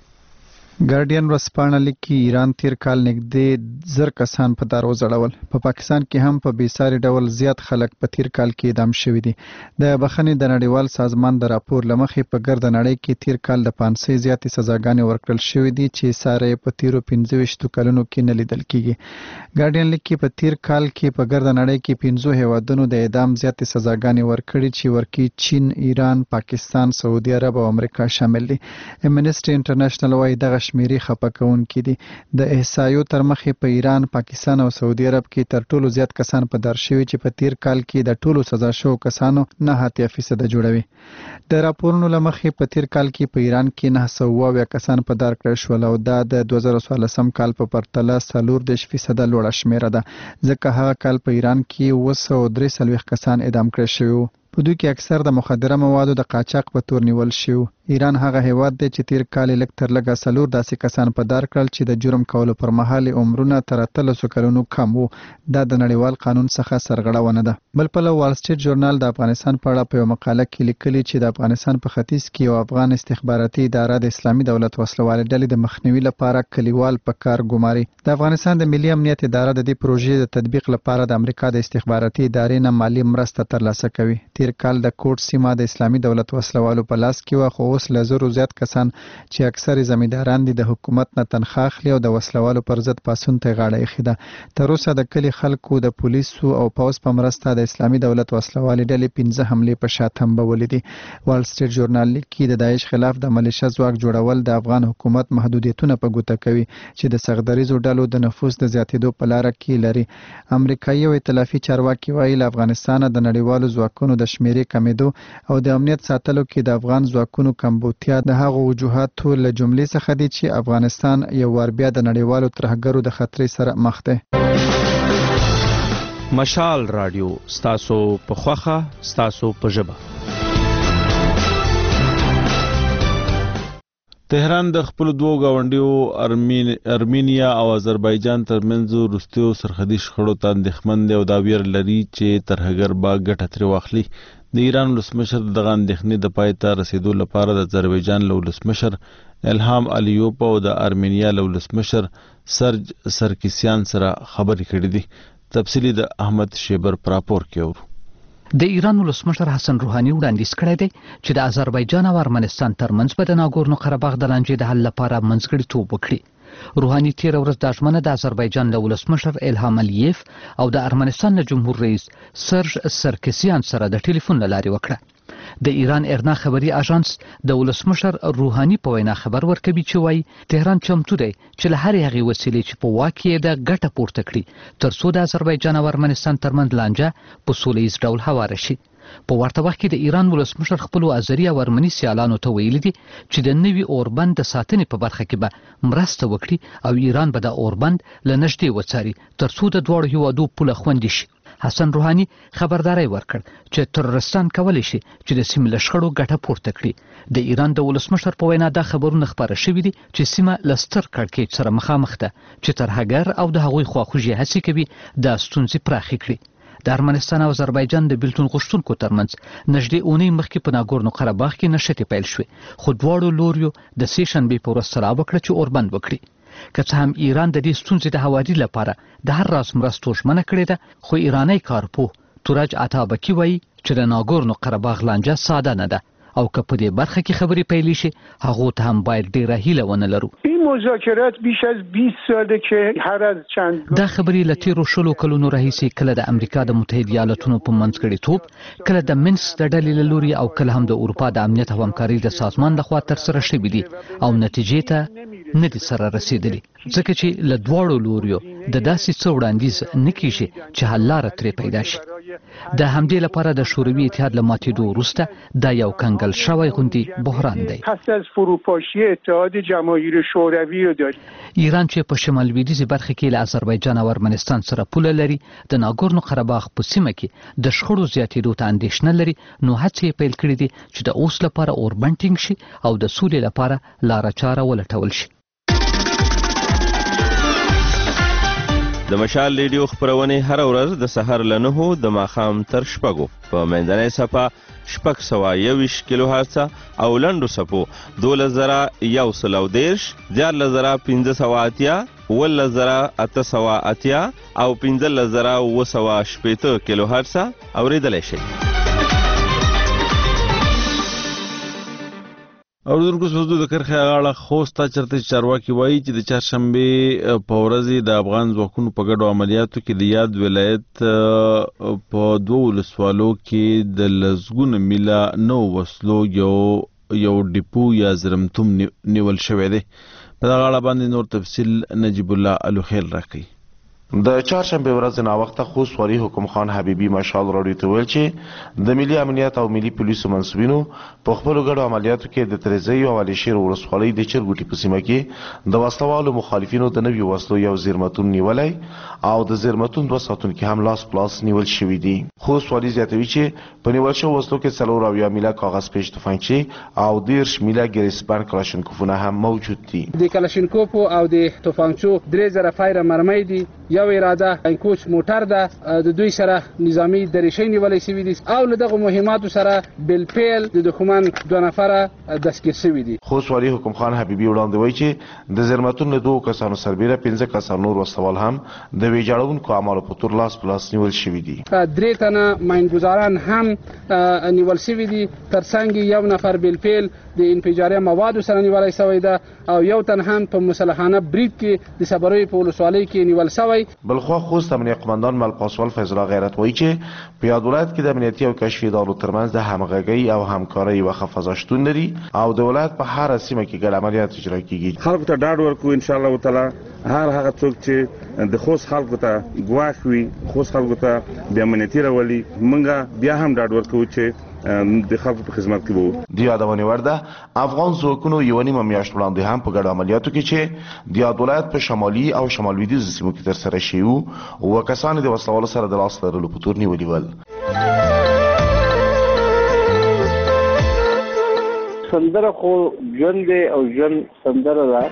ګارډین ورځپاڼه لیکي ایران تیر کال نږدې زر کسان په دار وځړول. په پاکستان کې هم په بیساري ډول زیات خلک په تیر کال کې اعدام شوي دي. د بخښنې د نړیوال سازمان د راپور له مخې په ګرده نړۍ کې تیر کال د پانس سوه زیاتې سزاګانې ورکړل شوې دي چې ساره په تیرو پنځه ویشتو کلونو کې نه لیدل کیږي. ګارډین لیکي په تیر کال کې په ګرده نړۍ کې پنځو هیوادونو د اعدام زیاتې سزاګانې ورکړي چې ورکی چین، ایران، پاکستان، سعودي عرب او امریکا شامل دي. امنیسټي انټرنیشنل وايي دغه شمیرې خفه کوونکي دي. د احصایو تر مخې په ایران، پاکستان او سعودي عرب کې تر ټولو زیات کسان په دار شوي چې په تیر کال کې د ټولو سزا شوو کسانو نه اتیا فیصد جوړوي. د راپورونو له مخې په تیر کال کې په ایران کې نه سوه اویا کسان په دار کړل شول او دا د دوه زره څوارلسم کال په پرتله څلور دېرش فیصده لوړه شمیره ده، ځکه هغه کال په ایران کې اوه سوه درې څلوېښت کسان اعدام کړل شوي وو. په دوی کې اکثر د مخدره موادو د قاچاق په تور نیول شوي. ایران هغه هیواد دی چې تیر کال لږ تر لږه څلور داسې کسان په دار کړل چې د جرم کولو پر مهال عمرونه تر اتلسو کلونو کم وو. دا د نړیوال قانون څخه سرغړونه ده. بل پلو وال سټریټ جورنال د افغانستان په اړه په یوه مقاله کې لیکلي چې د افغانستان په ختیځ کې یو افغان استخباراتي اداره د اسلامي دولت وسلوالې ډلې د مخنیوي لپاره کلیوال په کار ګماري. د افغانستان د ملي امنیت اداره د دې پروژې د تطبیق لپاره د امریکا د استخباراتي ادارې نه مالی مرسته ترلاسه کوي. تیر کال د کوټ سیمه د اسلامي دولت وسلوالو په لاس کې وه، خو اوس له زرو زیات کسان چې اکثر زمینداران دي د حکومت نه تنخواه اخلي او د وسلوالو پر ضد پاڅون ته غاړه ایښې ده. تر اوسه د کلي خلکو، د پولیسو او پوځ په مرسته د اسلامي دولت وسلوالې ډلې پنځه حملې په شا تنبولې دي. وال سټریټ جورنال لیکي د داعش خلاف د ملیشه ځواک جوړول د افغان حکومت محدودیتونه په ګوته کوي چې د سغدریزو ډلو د نفوذ د زیاتېدو په لاره کې لري. امریکایي او ائتلافي چارواکي وایي له افغانستانه د نړیوالو ځواکونو د شمیرې کمیدو او د امنیت ساتلو کې د افغان ځواکونو کمبودتیا د هغو وجوهاتو له جملې څخه دي چې افغانستان یو وار بیا د نړیوالو ترهګرو د خطرې سره مخ دی. مشال رادیو ستاسو په خوخه، ستاسو په ژبه. تهران د خپل دوه ګاونډیو ارمینیا او آذربایجان ترمنځ وروستیو سرحدي شخړو ته اندېښمن دی او دا ویر لري چې ترهګر به ګټه ترې واخلي. د ایران ولسمشر دغه اندېښنې د پای ته رسیدو لپاره د آذربایجان له ولسمشر الهام الیوف او د ارمینیا له ولسمشر سرج سرکیسیان سره خبرې کړې دي. تفصیلی د احمد شیبر پر راپور کې اورو. د ایران ولسمشر حسن روحاني وړاندیز کړی دی چې د آذربایجان او ارمنستان ترمنځ به د ناګورنو قرهباغ د لانجې د حل لپاره منځګړیتوب وکړي. روحاني تیره ورځ دا ژمنه د آذربایجان له ولسمشر الهام الیف او د ارمنستان له جمهور رئیس سرج سرکیسیان سره د ټلیفون له لارې وکړه. د ایران ارنا خبري اژانس د ولسمشر روحاني په وینا خبر ورکوي چې وایي تهران چمتو دی چې له هرې هغې وسیلې چې په واک کې د ګټه پورته کړي تر څو د آذربایجان او ارمنستان ترمنځ لانجه په سوله ییز ډول هواره شي. په ورته وخت کې د ایران ولسمشر خپلو آذري او ارمني سیالانو ته ویلي دي چې د نوي اوربند د ساتنې په برخه کې به مرسته وکړي او ایران به د اوربند له نږدې وڅاري تر څو د دواړو هیوادو پوله خوندي شي. حسن روحاني خبرداري ورکړ چې ترورستان کولی شي چې د سیمې له شخړو ګټه پورته کړي. د ایران د ولسمشر په وینا دا خبرونه خپاره شوي دي چې سیمه له ستر کړکېچ سره مخامخ ده چې ترهګر او د هغوی خواخوږي هڅې کوي د ستونزې پراخې کړي. د ارمنستان او آذربایجان د بیلتون غوښتونکو ترمنځ نږدې اونۍ مخکې په ناګورنو قرهباغ کې نښتې پیل شوې، خو دواړو لوریو د سې شنبې په ورځ سلا وکړه چې اوربند وکړي. که څه هم ایران د دې ستونزې د هواري لپاره د هر راز مرستو ژمنه کړې ده، خو ایرانی کارپوه تورج عطابکي وایي چې د ناګورنو قرهباغ لانجه ساده نه ده او که په دې برخه کې خبرې پیلې شي هغو ته هم باید ډیره هیله ونه لرو. این مذاکرات بیش از بیست ساله که هر از چند دا خبرې له تیرو شلو کلونو راهیسې کله د امریکا د متحده ایالاتونو په منځګړیتوب، کله د منسک د ډلې له لوري او کله هم د اروپا د امنیت او همکارۍ د سازمان لخوا ترسره شوي دي او نتیجې ته نه دي سره رسېدلي، ځکه چې له دواړو لوریو د داسې څه وړاندیز نه کیږي چې حل لاره ترې پیدا شي. د همدې لپاره د شوروي اتحاد له ماتېدو وروسته دا یو کنګل شوی غوندي بحران دی. پس از فروپاشی اتحاد جماهیر شوروی رو داریم. ایران چې په شمال لویدیځ برخه کې له آذربایجان او ارمنستان سره پوله لري، د ناګورنو قرهباغ په سیمه کې د شخړو زیاتېدو ته اندېښنه لري، نو هڅې پیل کړې دي چې د اوس لپاره اوربند شي او د سولې لپاره لاره چاره ولټول شي. د مشال ریډیو خبرونه هر ورځ د سحر له نهو د ماښام تر شپږو په منځنۍ صفه شپږ سوه یوویشت کیلو هرڅه او لنډو صفو دولس زره یو سل او دېرش، دیارلس زره پنځه سوه اتیا، اوولس زره اته سوه اتیا او پنځلس زره اووه سوه شپېته کیلو هرڅه اورېدلی شئ. اوریدونکو سوزو د کرخې غاړه خوستا چرته چارواکي وایي چې د چهارشنبې په ورځ د افغان ځواکونو په ګډو عملیاتو کې د یاد ولایت په دوه ولسوالو کې د لسګونه میله نو وسلو یو یو ډیپو یا زرمتوم نیول شوی دی. په دغه اړه باندې نور تفصیل نجیب الله الوخیل راکوي. د چهارشنبه ورځ ناوخته خوست والي حکم خان حبیبي مشال راډیو ته ویل چې د ملي امنیت او ملي پولیسو منسوبینو په خپلو ګډو عملیاتو کې د تریزۍ او علي ولسوالۍ د چرګوټي په سیمه کې د وسلوالو مخالفینو د نویو وسلو یو زیرمتون نیولی او د زیرمتون دوه ساتونکي هم لاس پلاس نیول شوي دي. خوست والي زیاتوي چې په نیول شوو وسلو کې څلور اویا میله کاغذ پیچ تفنګچې او دېرش میله ګریسپن کلاشینکوفونه هم موجود دي. د کلاشینکوف او د تفنګچو درې زره فایره مرمۍ دي، یو اراده انکوچ موټر ده، د دوی سره نظامی درېشۍ نیولې شوې دي او له دغه مهماتو سره بلپیل د دښمن دوه نفره دستګیر شوي دي. خوست والي حکم خان حبیبي وړاندې وایي چې د زیرمتون له دوو کسانو سربیره پنځه کسان نور وسوال هم د ویجاړونکو اعمالو په تور لاس پلاس نیول شوي دي. درې تنه ماینګزاران هم نیول شوي دي، ترڅنګ یو نفر بلپیل د انفجاري موادو سره نیولای شوی ده او یو تن هم په مسلحانه برید کې د صبروي په ولسوالۍ کې نیول شوی. بلخوا خوست امنیه قماندان مل پاسوال فیض الله غیرت وایي چې په یاد ولایت کې د امنیتي او کشفي ادارو ترمنځ د همغږۍ او همکارۍ یوه فضا شتون لري او د ولایت په هره سیمه کې ګډ عملیات اجرا کیږي. خلکو ته ډاډ ورکوو ان شاء الله تعالی هر هغه څوک چې د خوست خلکو ته ګواښ وي، خوست خلکو ته د امنیتي راولي، موږ بیا هم ډاډ ورکوو چې د خلکو په خدمت کې وو. د یادونې وړ ده افغان ځواکونو یوه نیمه میاشت وړاندې هم په ګډو عملیاتو کې چې د یاد ولایت په شمالي او شمال لویدیځو سیمو کې ترسره شوي وو، اووه کسان د وسلوالو سره د لاس لرلو په تور نیولي ول. سندره خو ژوند دی او ژوند سندره ده،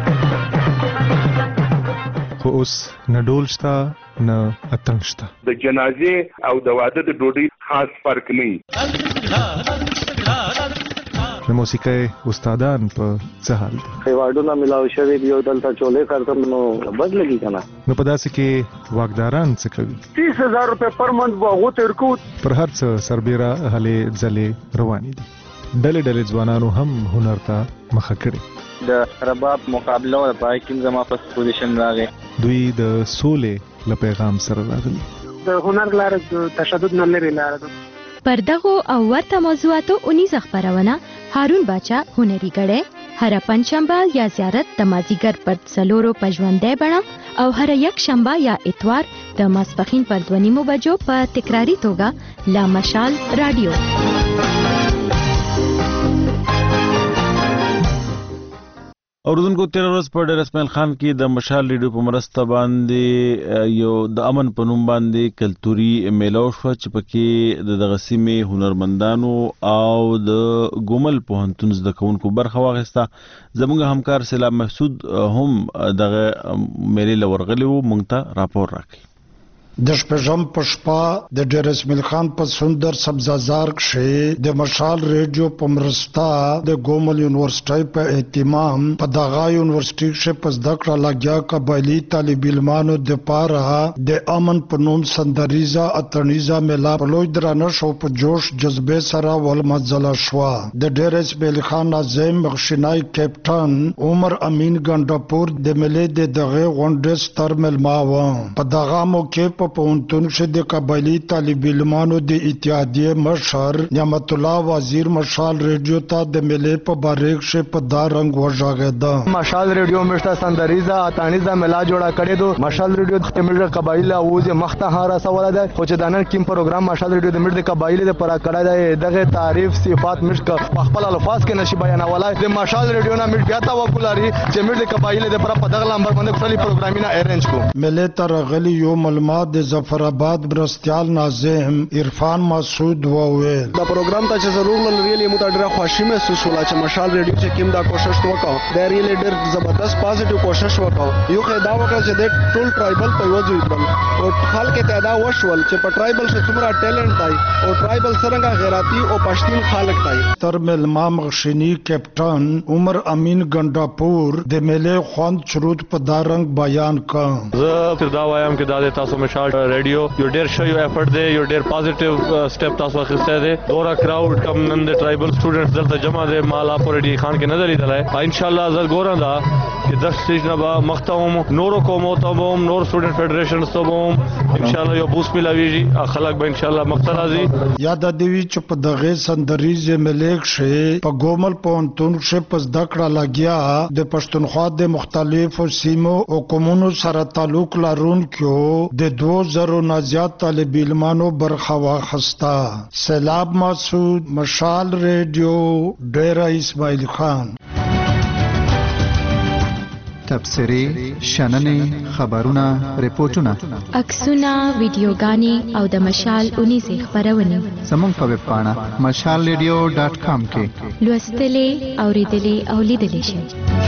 خو اوس نه ډول شته نه اتڼ شته. د جنازې او د واده د ډوډۍ خاص فرق نه. د موسیقۍ استادان په څه حال دي؟ ایوارډونه ملاو شوي دي او دلته چولې کارتم نو بد لګي که نه. نو په داسې کې واکداران څه کوي؟ تیس هزار روپۍ پر منټ به هغو ته ورکوو. پر هر څه سربیره هلې ځلې روانې دي. ډلې ډلې ځوانانو هم هنر ته مخه کړې. د رباب مقابله وه، پای کې زما فسټ پوزیشن راغی. دوی د سولې له پیغام سره راغلي. د هنر لاره د تشدد نه لرې لاره ده. پر دغو او ورته موضوعاتو اونیزه خپرونه هارون باچا هنري ګړی هر پنځشنبه یا زیارت د مازیګر پر څلورو په ژوندۍ بڼه او هر یک شنبه یا اتوار د ماسپښین پر دوه نیمو بجو په تکراري توګه لا مشال رادیو. اوردونکو تیر ورځ په ډېر اسماعیل خان کې د مشال ریډیو په مرسته باندې یو د امن په نوم باندې کلتوري میله وشوه چې پکې د دغه سیمې هنرمندانو او د ګومل پوهنتون زده کوونکو برخه واخیسته. زموږ همکار سلام محسود هم دغه میلې له ورغلي وو، موږ ته راپور راکړي. د شپږم په شپه د ډېر اسماعیل خان په سندر سبزازار کښې د مشال ریډیو په مرسته د ګومل یونیورسټۍ په اهتمام په دغه یونیورسټۍ کښې په زده کړه لګیا قبایلي طالب علمانو دپاره د امن په نوم سندریزه اتڼیزه میله په لوی درنښت او په جوش جذبې سره ولمنځله شوه. د ډېر اسماعیل خان ناظم مخشینی کیپټن عمر امین ګنډاپور د میلې د دغې غونډې ستر میلمه و. په دغه موقع په پونتون کې د قبایلی طالب علمانو د اتحادیې مشر نعمت الله وزیر مشال ریډیو ته د ملې په باره کې په دا رنګ وژغېده. مشال ریډیو مشته سندریزه اتانیزه ملا جوړه کړې دو. مشال ریډیو د ملت قبایل اوز مخته هاره سواله ده خو چې دانن کیم پروګرام مشال ریډیو د ملت قبایل د پرا کړه ده دغه تعریف صفات مشک خپل الفاظ کې نشي بیانولای. د مشال ریډیو نه ملت بیا توکل لري چې ملت قبایل د پرا په دغه لمبر باندې خپل پروګرامینه ارنج کو. ملت ترغلی یو معلومات د ظفر آباد برستیال ناظم عرفان مسعود وویل دا پروګرام ته چې ضرور لري مو ته ډیره خوشی محسوس ولا چې مشال ریډیو چې کیم دا کوشش وکاو دا ریلی ډیر زبردست پازیټیو کوشش وکاو. یو خدا وکړه چې د ټول ټرایبل په وځوي بل او خلک ته دا وشول چې په ټرایبل څخه څومره ټیلنټ دی او ټرایبل څنګه غیرتی او پښتون خلک دی. ترمل مامغشنی کیپټن عمر امین ګنداپور د ملې خوان چروت په دارنګ بیان کړ. زه تر دا وایم چې د تاسو مشال ریډیو یو ډیر ښه یو افورت دی یو ډیر پازیټیو سټپ تاسو اخیسته دی. دورا کراود کم نن د ټرایبل سټوډنټس دلته جمع دي مالا پوری خان کې نظر لیدلای. ان شاء الله زه ګورم دا چې د سټیج نه به مختوم نورو کومو ته هم نور سټوډنټ فدریشن ته هم ان شاء الله یو بوس ملاویږي خلک به ان شاء الله مقصد راځي. یاد دی چې په دغه سندریز ملیک شه په ګومل پونتون شه پس دکړه لګیا د پښتونخوا د مختلفو سیمو او کومونو سره تعلق لرونکو د دوه زره نه زیات طالب علمانو برخه واخستا. سیلاب مسعود مشال ریډیو ډیره اسماعیل خان. تبصری شننې خبرونه ریپورتونه عکسونه ویډیوګانې او د مشال اونیزه خبرونه زموږ په ویب پاڼه مشال ریډیو ډاټ کام کې لوستلې اوریدلې او لیدلې شئ.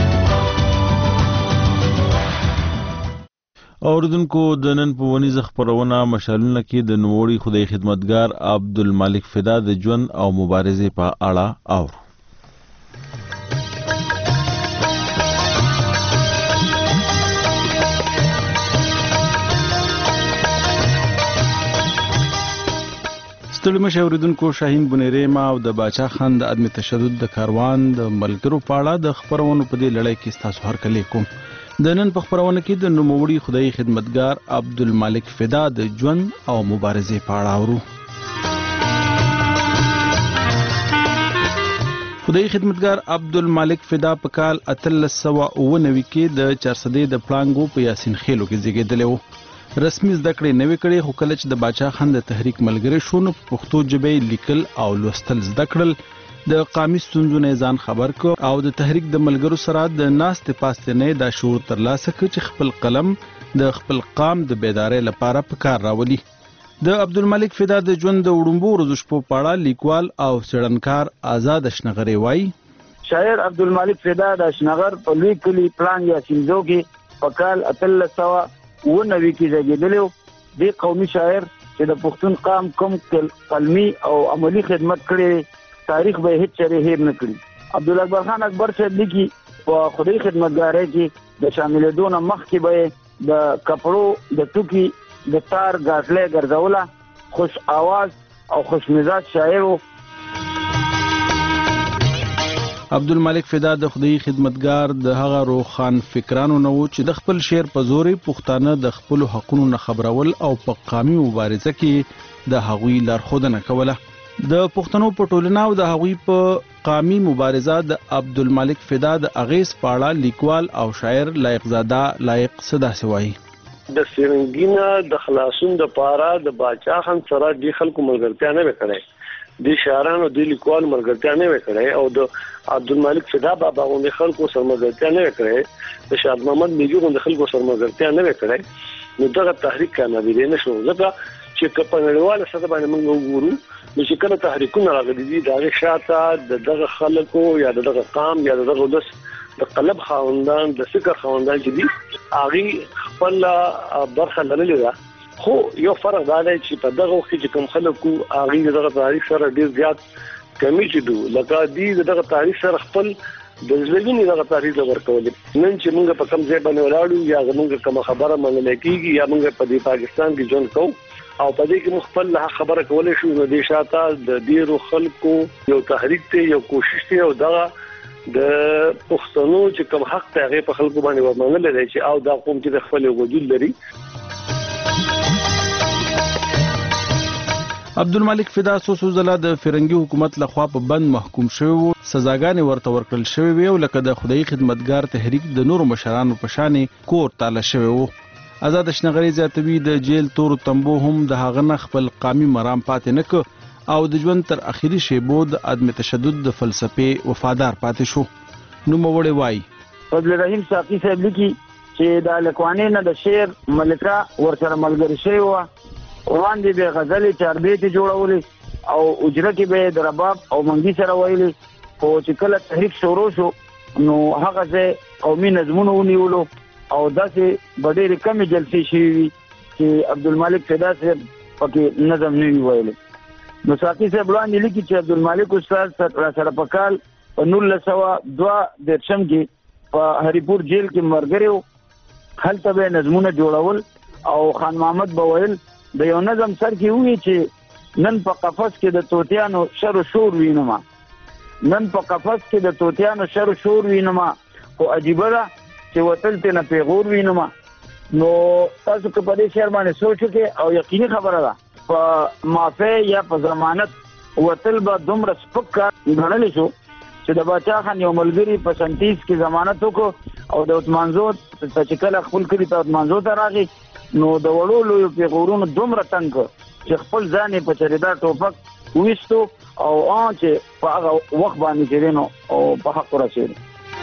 اوردونکو د نن په ونیزه خبرونه مشالونه کې د نوړي خدای خدمتګار عبدالمالک فدا د ژوند او مبارزې په اړه او ستړي مشه اوریدونکو شاهین بنيري ما او د باچا خان د عدم تشدد د کاروان د ملګرو پاړه د خبرونو په دې لړۍ کې تاسو هر کله کوم د نن په خبرونه کې د نوموړي خدای خدمتګار عبدالمالک فدا د ژوند او مبارزې پاړه اورو. خدای خدمتګار عبدالمالک فدا په کال اتلس سوه اوه نوي کې د چارسدې د پلانګو په یاسین خیلو کې زیږېدلی و. رسمي زده کړې نوې کړې خو کله چې د باچا خان د تحریک ملګری شو نو په پښتو ژبې لیکل او لوستل زده کړل. د قامي ستونزو نه ځان خبر کړ او د تحریک د ملګرو سره د ناستې پاستې نه دا شعور ترلاسه کړ چې خپل قلم د خپل قام د بیدارۍ لپاره په کار راولي. د عبدالمالک فدا د ژوند د وړومبو ورځو شپو په اړه لیکوال او څېړنکار آزاد اشنغري وایي شاعر عبدالمالک فدا د اشنغر په لوی کلي پلان یاسینزو کې په کال اتلس سوه اوه نوي کې زیږېدلی. دی قومي شاعر چې د پښتون قام کوم قلمي او عملي خدمت کړی تاریخ به هیڅ چره هیر نه کړي. عبدالاکبر خان اکبر صاحب لیکي په خدای خدمتګارۍ کې د شاملېدو نه مخکې به د کپړو د ټوکي د تار ګاټلې ګرځوله خوش आवाज او خوش مزاج شاعر و. عبدالمالک فدا د خدای خدمتګار د هغه روخان فکرانو نه و چې د خپل شعر په زوري پښتانه د خپل حقوقو نه خبرول او په قامي مبارزه کې د هغوی لارښودنه کوله. د پښتنو په ټولنه او د هغوی په قامي مبارزه د عبدالمالک فدا د اغیز پاړه لیکوال او شاعر لایق زاده لایق صدا سوای. د سرنګینا د خلاصون د پاره د باچا خان سره د خلکو ملګرتیا نه وکړي د شاعرانو د لیکوال ملګرتیا نه وکړي او د عبدالمالک فدا بابا غوندي خلکو سره ملګرتیا نه وکړي د شاد محمد میجو غوندي خلکو سره ملګرتیا نه وکړي نو دغه تحریک کامیابی نه شو. ځکه چې په نړیواله سطح باندې موږ وګورو نو چې کله تحریکونه راغلي دي د شاته دغه خلکو یا دغه قام یا دغه ولس د قلب خاوندان د فکر خاوندان چې دي هغه خپل برخه لرلې ده. خو یو فرق دا دی چې په دغه وخت کې کوم خلکو هغه دغه تاریخ سره ډیر زیات کمی چې دو لکه دی دغه تاریخ سره خپل د ځلګنی دغه تاریخ ورکول. نن چې موږ په کوم ځای باندې ولاړو یا موږ کوم خبره منل کېږي یا موږ په پاکستان کې ژوند کوو او په دې کې مخفل خبره کولای شو نو د شاته د ډیرو خلکو یو تحریک ته یو کوشش ته او دغه د پښتنو چې کوم حق ته هغه په خلکو باندې ومنل دي چې او دا قوم چې خپل وجود لري. عبدالمالک فدا څو څو ځله د فرنګي حکومت لخوا په بند محکوم شوی و، سزاګانې ورته ورکړل شوې وې او لکه د خدایي خدمتګار تحریک د نورو مشرانو په شانې کور تاله شوی و. آزاد شنغري زیاتوي د جیل تور تنبو هم د هغه نه خپل قامي مرام پاتې نه ک او د ژوند تر اخیری شیبو د عدم تشدد د فلسفې وفادار پاتې شو. نو موړې وای فضل رحیم ساقي صاحب لیکي چې د لکوانې نه د شعر ملکه ورسره ملګری شوی وه، وړاندې به غزلې چاربیتې جوړولې او اجره کې به د رباب او منګي سره ویلې. خو چې کله تحریک شروع شو نو هغه ځای قومي نظمونه ونیولو او داسې به ډېرې کمې جلسې شوي وي چې عبدالمالک فدا صاحب پکې نظم نه وي ویلی. نو ساقي صاحب وړاندې لیکي چې عبدالمالک استاد راسره په کال په نولس سوه دوه دېرشم کې په هریپور جیل کې ملګری و. هلته به نظمونه جوړول او خان محمد به ویل د یو نظم سر کې وی چې نن په قفس کې د توتیانو شر شور وینم، نن په قفس کې د توتیانو شر شور وینم، خو عجیبه ده چې وتل ته نه پیغور وینم. نو تاسو که په دې شعر باندې سوچ وکړئ او یقیني خبره ده په معافی یا په ضمانت وتل به دومره سپک کار ګڼلی شو چې د باچا خان یو ملګري په سنتیس کې ضمانت وکړو او د عثمانزو چې کله خپل کلي ته عثمانزو ته راغی نو د وړو لویو پیغورونو دومره تنګ چې خپل ځان یې په چریدار ټوپک وویستو او آن چې په هغه وخت باندې چې دی نو او په حق ورسېدو.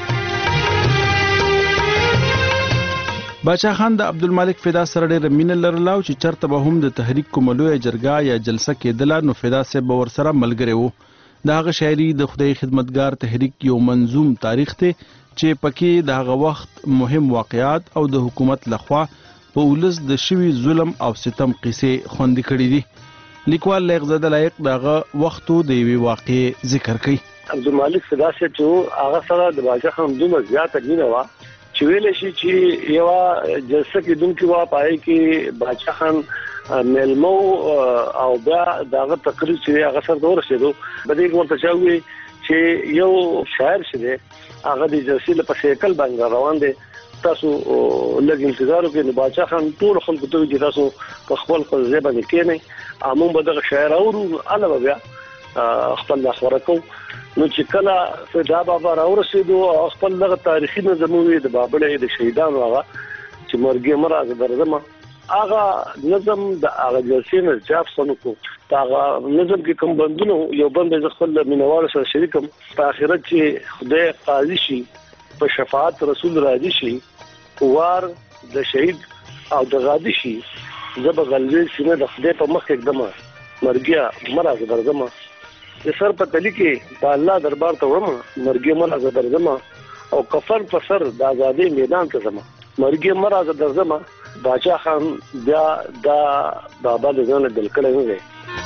باچا خان د عبدالمالک فدا سره ډېره مینه لرله او چې چېرته به هم د تحریک کومه لویه جرګه یا جلسه کېدله نو فدا صاحب به ورسره ملګری و. د هغه شاعري د خدای خدمتګار تحریک یو منظوم تاریخ دی چې پکې د هغه وخت مهم واقعات او د حکومت لخوا په ولس د شوي ظلم او ستم قصې خوندي کړي دي. لیکوال لایقزاده لایق دغه وختو د یوې واقعې ذکر کوي. عبدالمالک فدا صاحب چې هغه سره د باچا خان دومره زیاته مینه وه چې ویلی شي چې یوه جلسه کېدونکې وه په هغې کې باچا خان میلمه او بیا د هغه تقریر چې هغه سره ته ورسېدو په دې کې ورته چا وویل چې یو شاعر چې دی هغه د جلسې له په سیکل باندې روان دی، تاسو لږ انتظار وکړئ. نو باچا خان ټولو خلکو ته وایي چې تاسو په خپل خپل ځای باندې کښېنئ او موږ به دغه شاعر اورو، هله به بیا خپل لاسوره کوو. نو چې کله فدا بابا راورسېدو او خپل دغه تاریخي نظم وویل د بابړې د شهیدانو هغه چې مرګې مه راځه درځمه، هغه نظم د هغه جلسې نه چا افسانو کړو. په هغه نظم کې کوم بندونه یو بند زه خپل مینوالو سره شریکم په آخرت چې خدای قاضي شي په شفاعت رسول راضي شي وار د شهید او د غادي شي زه به غلبې سینه د خدای په مخ کېږدمه مرګیه مه راځه درځمه، د سر په تلي کې د الله دربار ته وړمه مرګیه مه راځه درځمه او کفن په سر د ازادۍ میدان ته ځمه مرګیه مه راځه درځمه. باچا خان بیا دا بابا د ځانه دل کړی نه دی.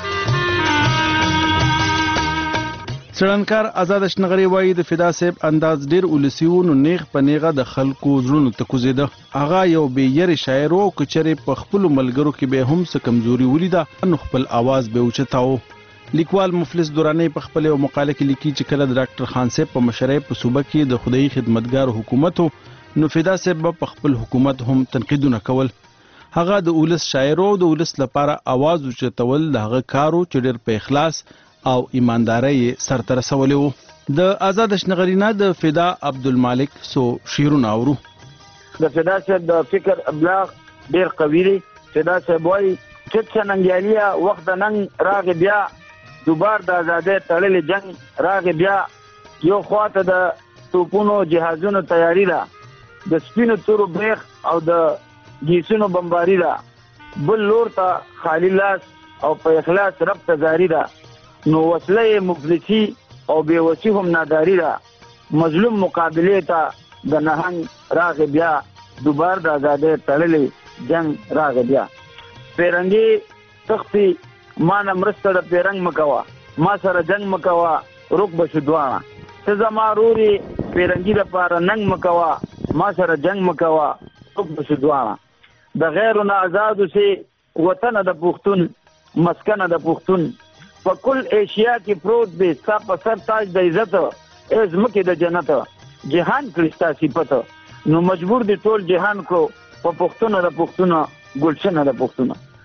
څېړنکار آزاد شنغري وایي د فدا صاحب انداز ډېر ولسي و نو نیغ په نیغه د خلکو زړونو ته کوزېده. هغه یو بې یرې شاعر و او که چېرې په خپلو ملګرو کې به هم څه کمزوري ولیده نو خپل اواز به اوچتاوه. لیکوال مفلس دوراني په خپل یو مقاله کې لیکي چې کله د ډاکټر خان صاحب په مشرۍ په صوبه کې د خدایي خدمتګار حکومت نو فدا صاحب په خپل حکومت هم تنقیدونه کول. هغه د ولس شاعر او د ولس لپاره اواز اوچتول د هغه کارو چې ډېر په اخلاص او ایمانداري سرته رسولي وو. د آزاد شنغرینا د فدا عبدالمالک سو شیرونه اورو. د فدا صاحب د فکر ابلاغ ډیر قوي دی. فدا صاحب وایي چې څنګهالیا وخت نن راغی بیا دوبار د آزادۍ تړلې جنگ راغی بیا یو خواته د توپونو جهازونو تیاری ده د سپینو تورو بریخ او د گیسونو بمباری ده بل لور ته خالی لاس او په اخلاص رب ته جاری ده نو وسله مفلسی او بیوسی هم ناداری ده مظلوم مقابله ته د نهنګ راغی بیا دوبار د آزادۍ تړلې جنگ راغی بیا پیرنګي تختی ما نه مرسته د پیرنګ مکوا ما سره جنگ مکوا رک بشو دوانه ته زما روري پیرنګي د پاره ننګ مکوا ما سره جنگ مکوا رک بشو دوانه د غیرنا آزاد سي وطن د پښتون مسکن د پښتون په کل ایشیا کې پروت دی ستا په سر تاج د عزت از مکه د جنت جهان کړستا صفت نو مجبور دی ټول جهان کو په پښتون د پښتون ګلشن د پښتون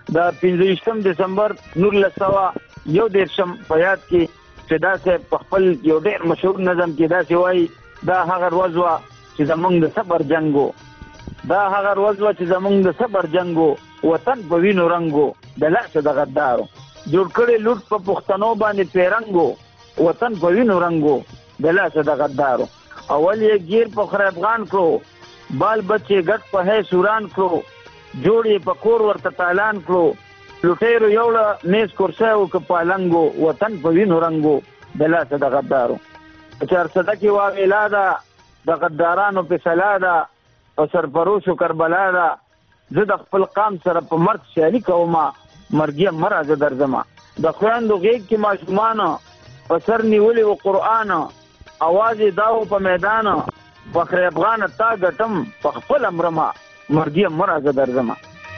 د پنځه دسمبر نولس سوه یو دېرشم په یاد کې چې دا صاحب په خپل یو ډېر مشهور نظم کې داسې وایي دا هغه ورځ وه چې زموږ د صبر جنګ و دا هغه ورځ وه چې زموږ د صبر جنګ و وطن په وینو رنګ و د لاسه د غدارو جوړ کړی لوټ په پښتنو باندې پیرنګ و وطن په وینو رنګ و د لاسه د غدارو اول یې ګیر په خره افغان کړو بال بچې ګټ په هی سوران کړو جوړ یې په کور ورته تالان کړو لوټیرو یوړه میز کرسی و که پالنګ و وطن په وینو رنګ و د لاسه د غدارو په چارسده کې واویلا ده د غدارانو فیصله ده او سرپروشو کربلا ده زه د خپل قام سره په مرګ سیالي کومه مرګیه مه راځه درځمه د خویندو غېږ کې ماشومانو په سر نیولي و قرآن اواز یې دا و په میدان فخر افغان تا ګټم په خپله مرمه مرګیه مه راځه درځمه.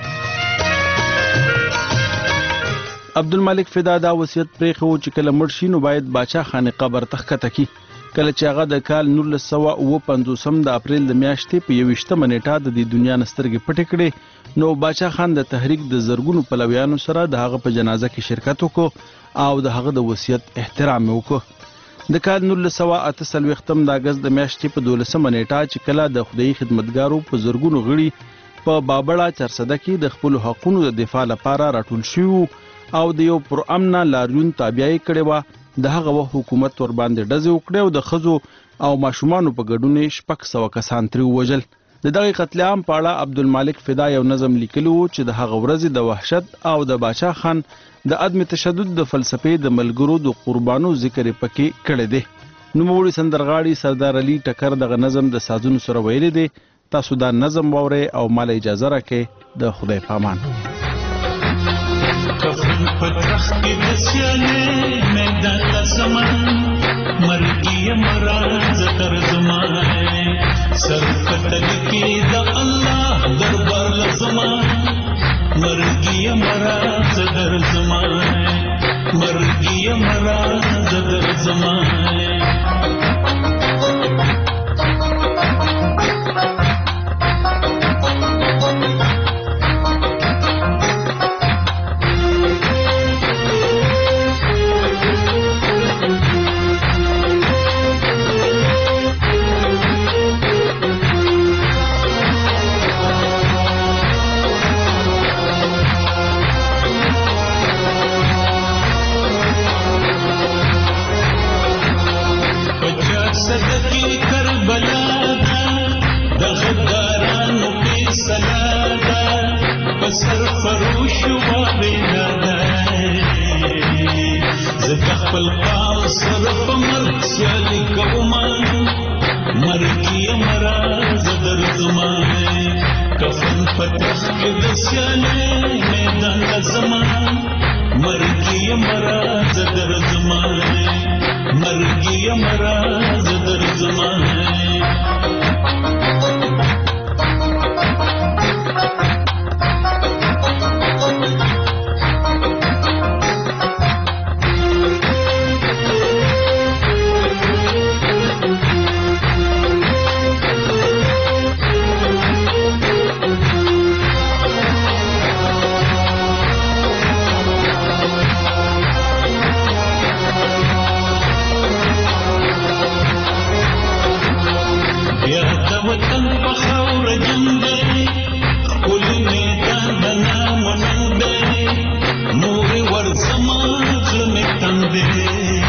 عبدالمالک فدا دا وصیت پرېښی و چې کله مړ شي نو باید باچا خانې قبر ته ښکته کړي کله چې هغه د کال نولس سوه اوه پنځوسم د اپریل د میاشتې په یویشتمه نیټه د دې دنیا نه سترګې پټې کړې نو باچا خان د تحریک د زرګونو پلویانو سره د هغه په جنازه کې شرکت وکړو او د هغه د وصیت احترام یې وکړو. د کال نولس سوه اته څلوېښتم د اګست د میاشتې په دولسمه نیټه چې کله د خدایي خدمتګارو په زرګونو غړي په بابړه چرسده کې د خپلو حقونو د دفاع لپاره راټول شوي او د یو پر امنه لاریون تابعه کړې وه د هغه وخت حکومت ور باندې ډزې وکړې او د ښځو او ماشومانو په ګډون شپږ سوه کسان ترې ووژل. د دغې قتل عام په اړه عبدالمالک فدا یو نظم لیکلی و چې د هغه ورځې د وحشت او د باچا خان د عدم تشدد د فلسفې د ملګرو د قربانو ذکر یې پکې کړی دی. نوموړي سندرغاړي سردار علي ټکر دغه نظم د سازونو سره ویلی دی. تاسو دا نظم واورئ او ماله اجازه راکړئ. د خدای پامان. کفن پتخ کی دسیانے میدان لزمان مرگی مراز در زمان سر قتل کی دا اللہ دربار لزمان مرگی مراز در زمان مرگی مراز در زمان صدقی کربلا دا د غدارانو فیصله ده په سر فروش واویلا ده زه د خپل قام سره په مرګ سیالي کومه مرګ یې مره زه درځمه کفن په تخت کې د سیالۍ میدان لزمه مرګ یې مره زه درځمه مرگی مراز در زمان وطن بخور جنده کل میدان بنا منده نور ورزما ظلم تنده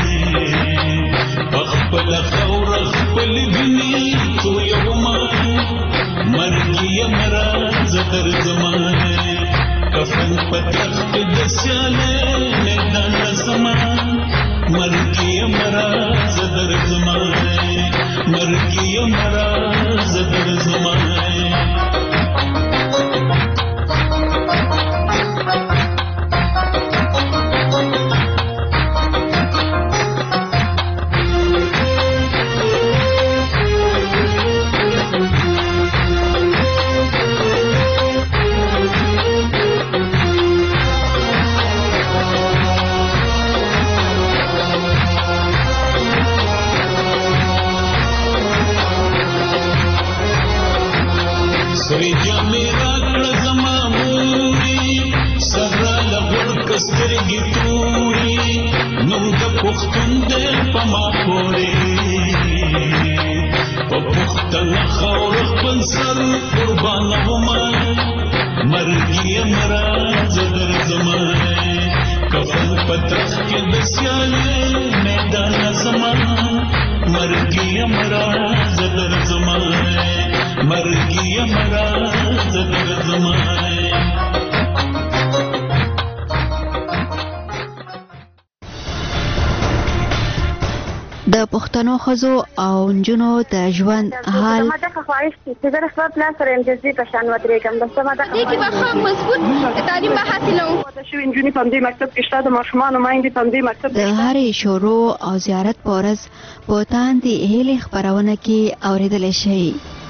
بخبل خور خبل بنی تو یوما مرگی مراز در زمان کفن پتخت دسیاله میدان زمان مرگی مراز در زمان مرگی مراز در زمان سری جا میرا کړه زما موري سترګې تورې نو د پښتون دی په ما پورې په پښتنه خاوره خپل سر قربانومه مرګ یې مرا زه درځمه کفن په تخت کې د سیالۍ میدان زما مرګ یې مرا زه درځمه مرګ یې مرا زه درځمه د پښتنو ښځو او نجونو د ژوند حال ما دا خواهش چې زه خپل پلان سره امتیازي په شان ودرېږم بس ما دا دې کې به ښه مضبوط تعلیم به حاصلوم د شوي نجونې په همدې مکتب کې شته د ماشومانو میندې په همدې مکتب د هرې شروع او زیارت په ورځ په تاندې هیلې خپرونه کې اورېدلی شئ